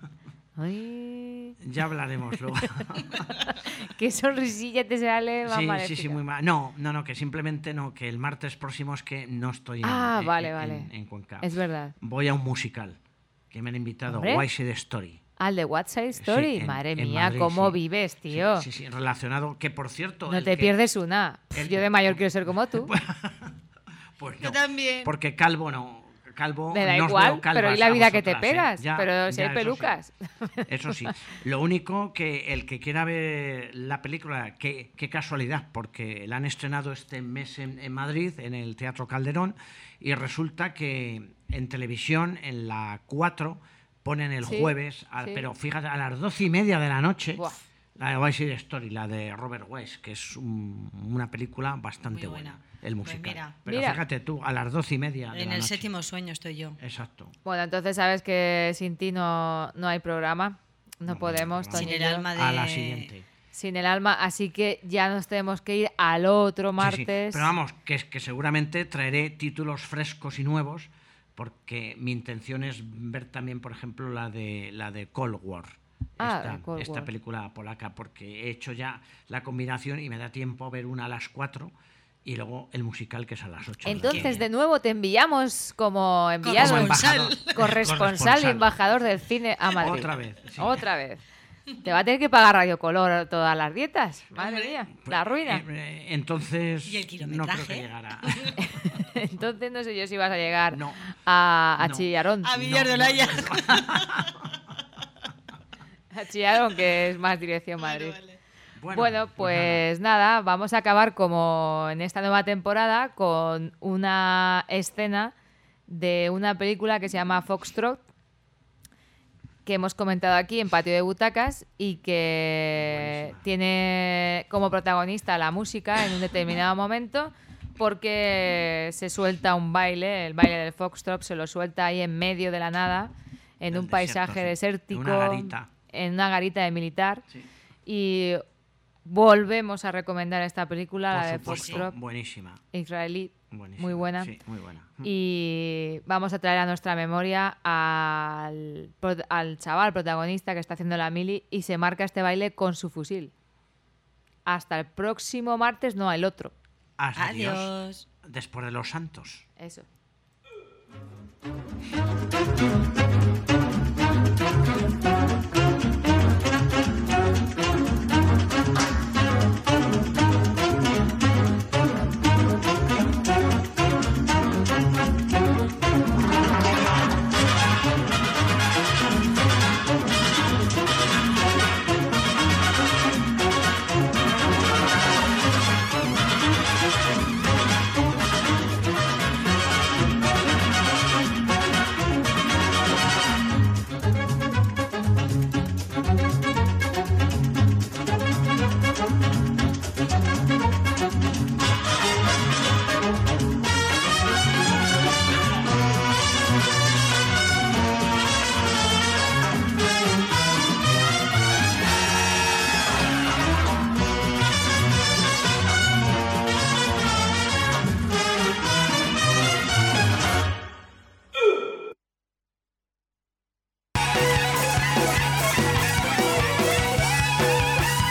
Ay, Ya hablaremos luego. qué sonrisilla te sale más Sí, sí, maléfica. sí, muy mal. No, no, no, que simplemente no, que el martes próximo es que no estoy en, Ah, en- vale, en- vale. en Cuenca. Es verdad. Voy a un musical que me han invitado, Hombre. Why Side Story. Al de What's Side Story. en- Madre en mía, Madrid, cómo sí. vives, tío. Sí, sí, relacionado, que por cierto... No el te que- pierdes una. el- Yo de mayor quiero ser como tú. Pues yo no, también. porque calvo no. Calvo Me da no os igual, veo calvas pero ¿y la a vida que te vosotras, ¿eh? pegas? Ya, Pero si ya, hay eso sí. pelucas. Eso sí. Lo único que el que quiera ver la película, qué, qué casualidad, porque la han estrenado este mes en, en Madrid, en el Teatro Calderón, y resulta que en televisión, en la cuatro, ponen el Sí, jueves, a- sí. pero fíjate, a las doce y media de la noche, Buah. la de Why Side Story, la de Robert West, que es un- una película bastante Muy buena, buena. el Pues musical. mira. Pero Mira. fíjate tú, a las doce y media de en la el noche. séptimo sueño estoy yo. Exacto. Bueno, entonces sabes que sin ti no, no hay programa. No, No, podemos, no, Toño Sin y el yo. alma de... A la siguiente. Sin el alma, así que ya nos tenemos que ir al otro Sí, sí. martes. Pero vamos, que, es que seguramente traeré títulos frescos y nuevos, porque mi intención es ver también, por ejemplo, la de la de Cold War. Ah, esta, Cold esta War. película polaca, porque he hecho ya la combinación y me da tiempo a ver una a las cuatro y luego el musical que es a las ocho. Entonces, de nuevo, te enviamos como enviado, Corresponsal. embajador. corresponsal y Corresponsal. embajador del cine a Madrid. Otra vez, sí. Otra vez. Te va a tener que pagar Radio Color todas las dietas. Madre Hombre. mía, la ruina. Eh, eh, entonces, ¿Y el no creo kilometraje? que llegara. Entonces no sé yo si vas a llegar No. a, a No. Chillarón. A Villar No, de no, Olaya. A Chillarón, que es más dirección Madrid. Vale, vale. Bueno, Bueno, pues nada, vamos a acabar como en esta nueva temporada con una escena de una película que se llama Foxtrot, que hemos comentado aquí en Patio de Butacas y que Buenísima. tiene como protagonista la música en un determinado momento porque se suelta un baile, el baile del Foxtrot, se lo suelta ahí en medio de la nada, en Del un paisaje desierto, sí. desértico, En una garita. en una garita de militar. Sí. Y volvemos a recomendar esta película, Por la de supuesto, Foxtrot, buenísima. israelí, buenísima. muy buena. Sí, muy buena. Y vamos a traer a nuestra memoria al, pro- al chaval protagonista que está haciendo la mili y se marca este baile con su fusil. Hasta el próximo martes, no, el otro. Hasta Adiós. Dios. Después de los santos. Eso.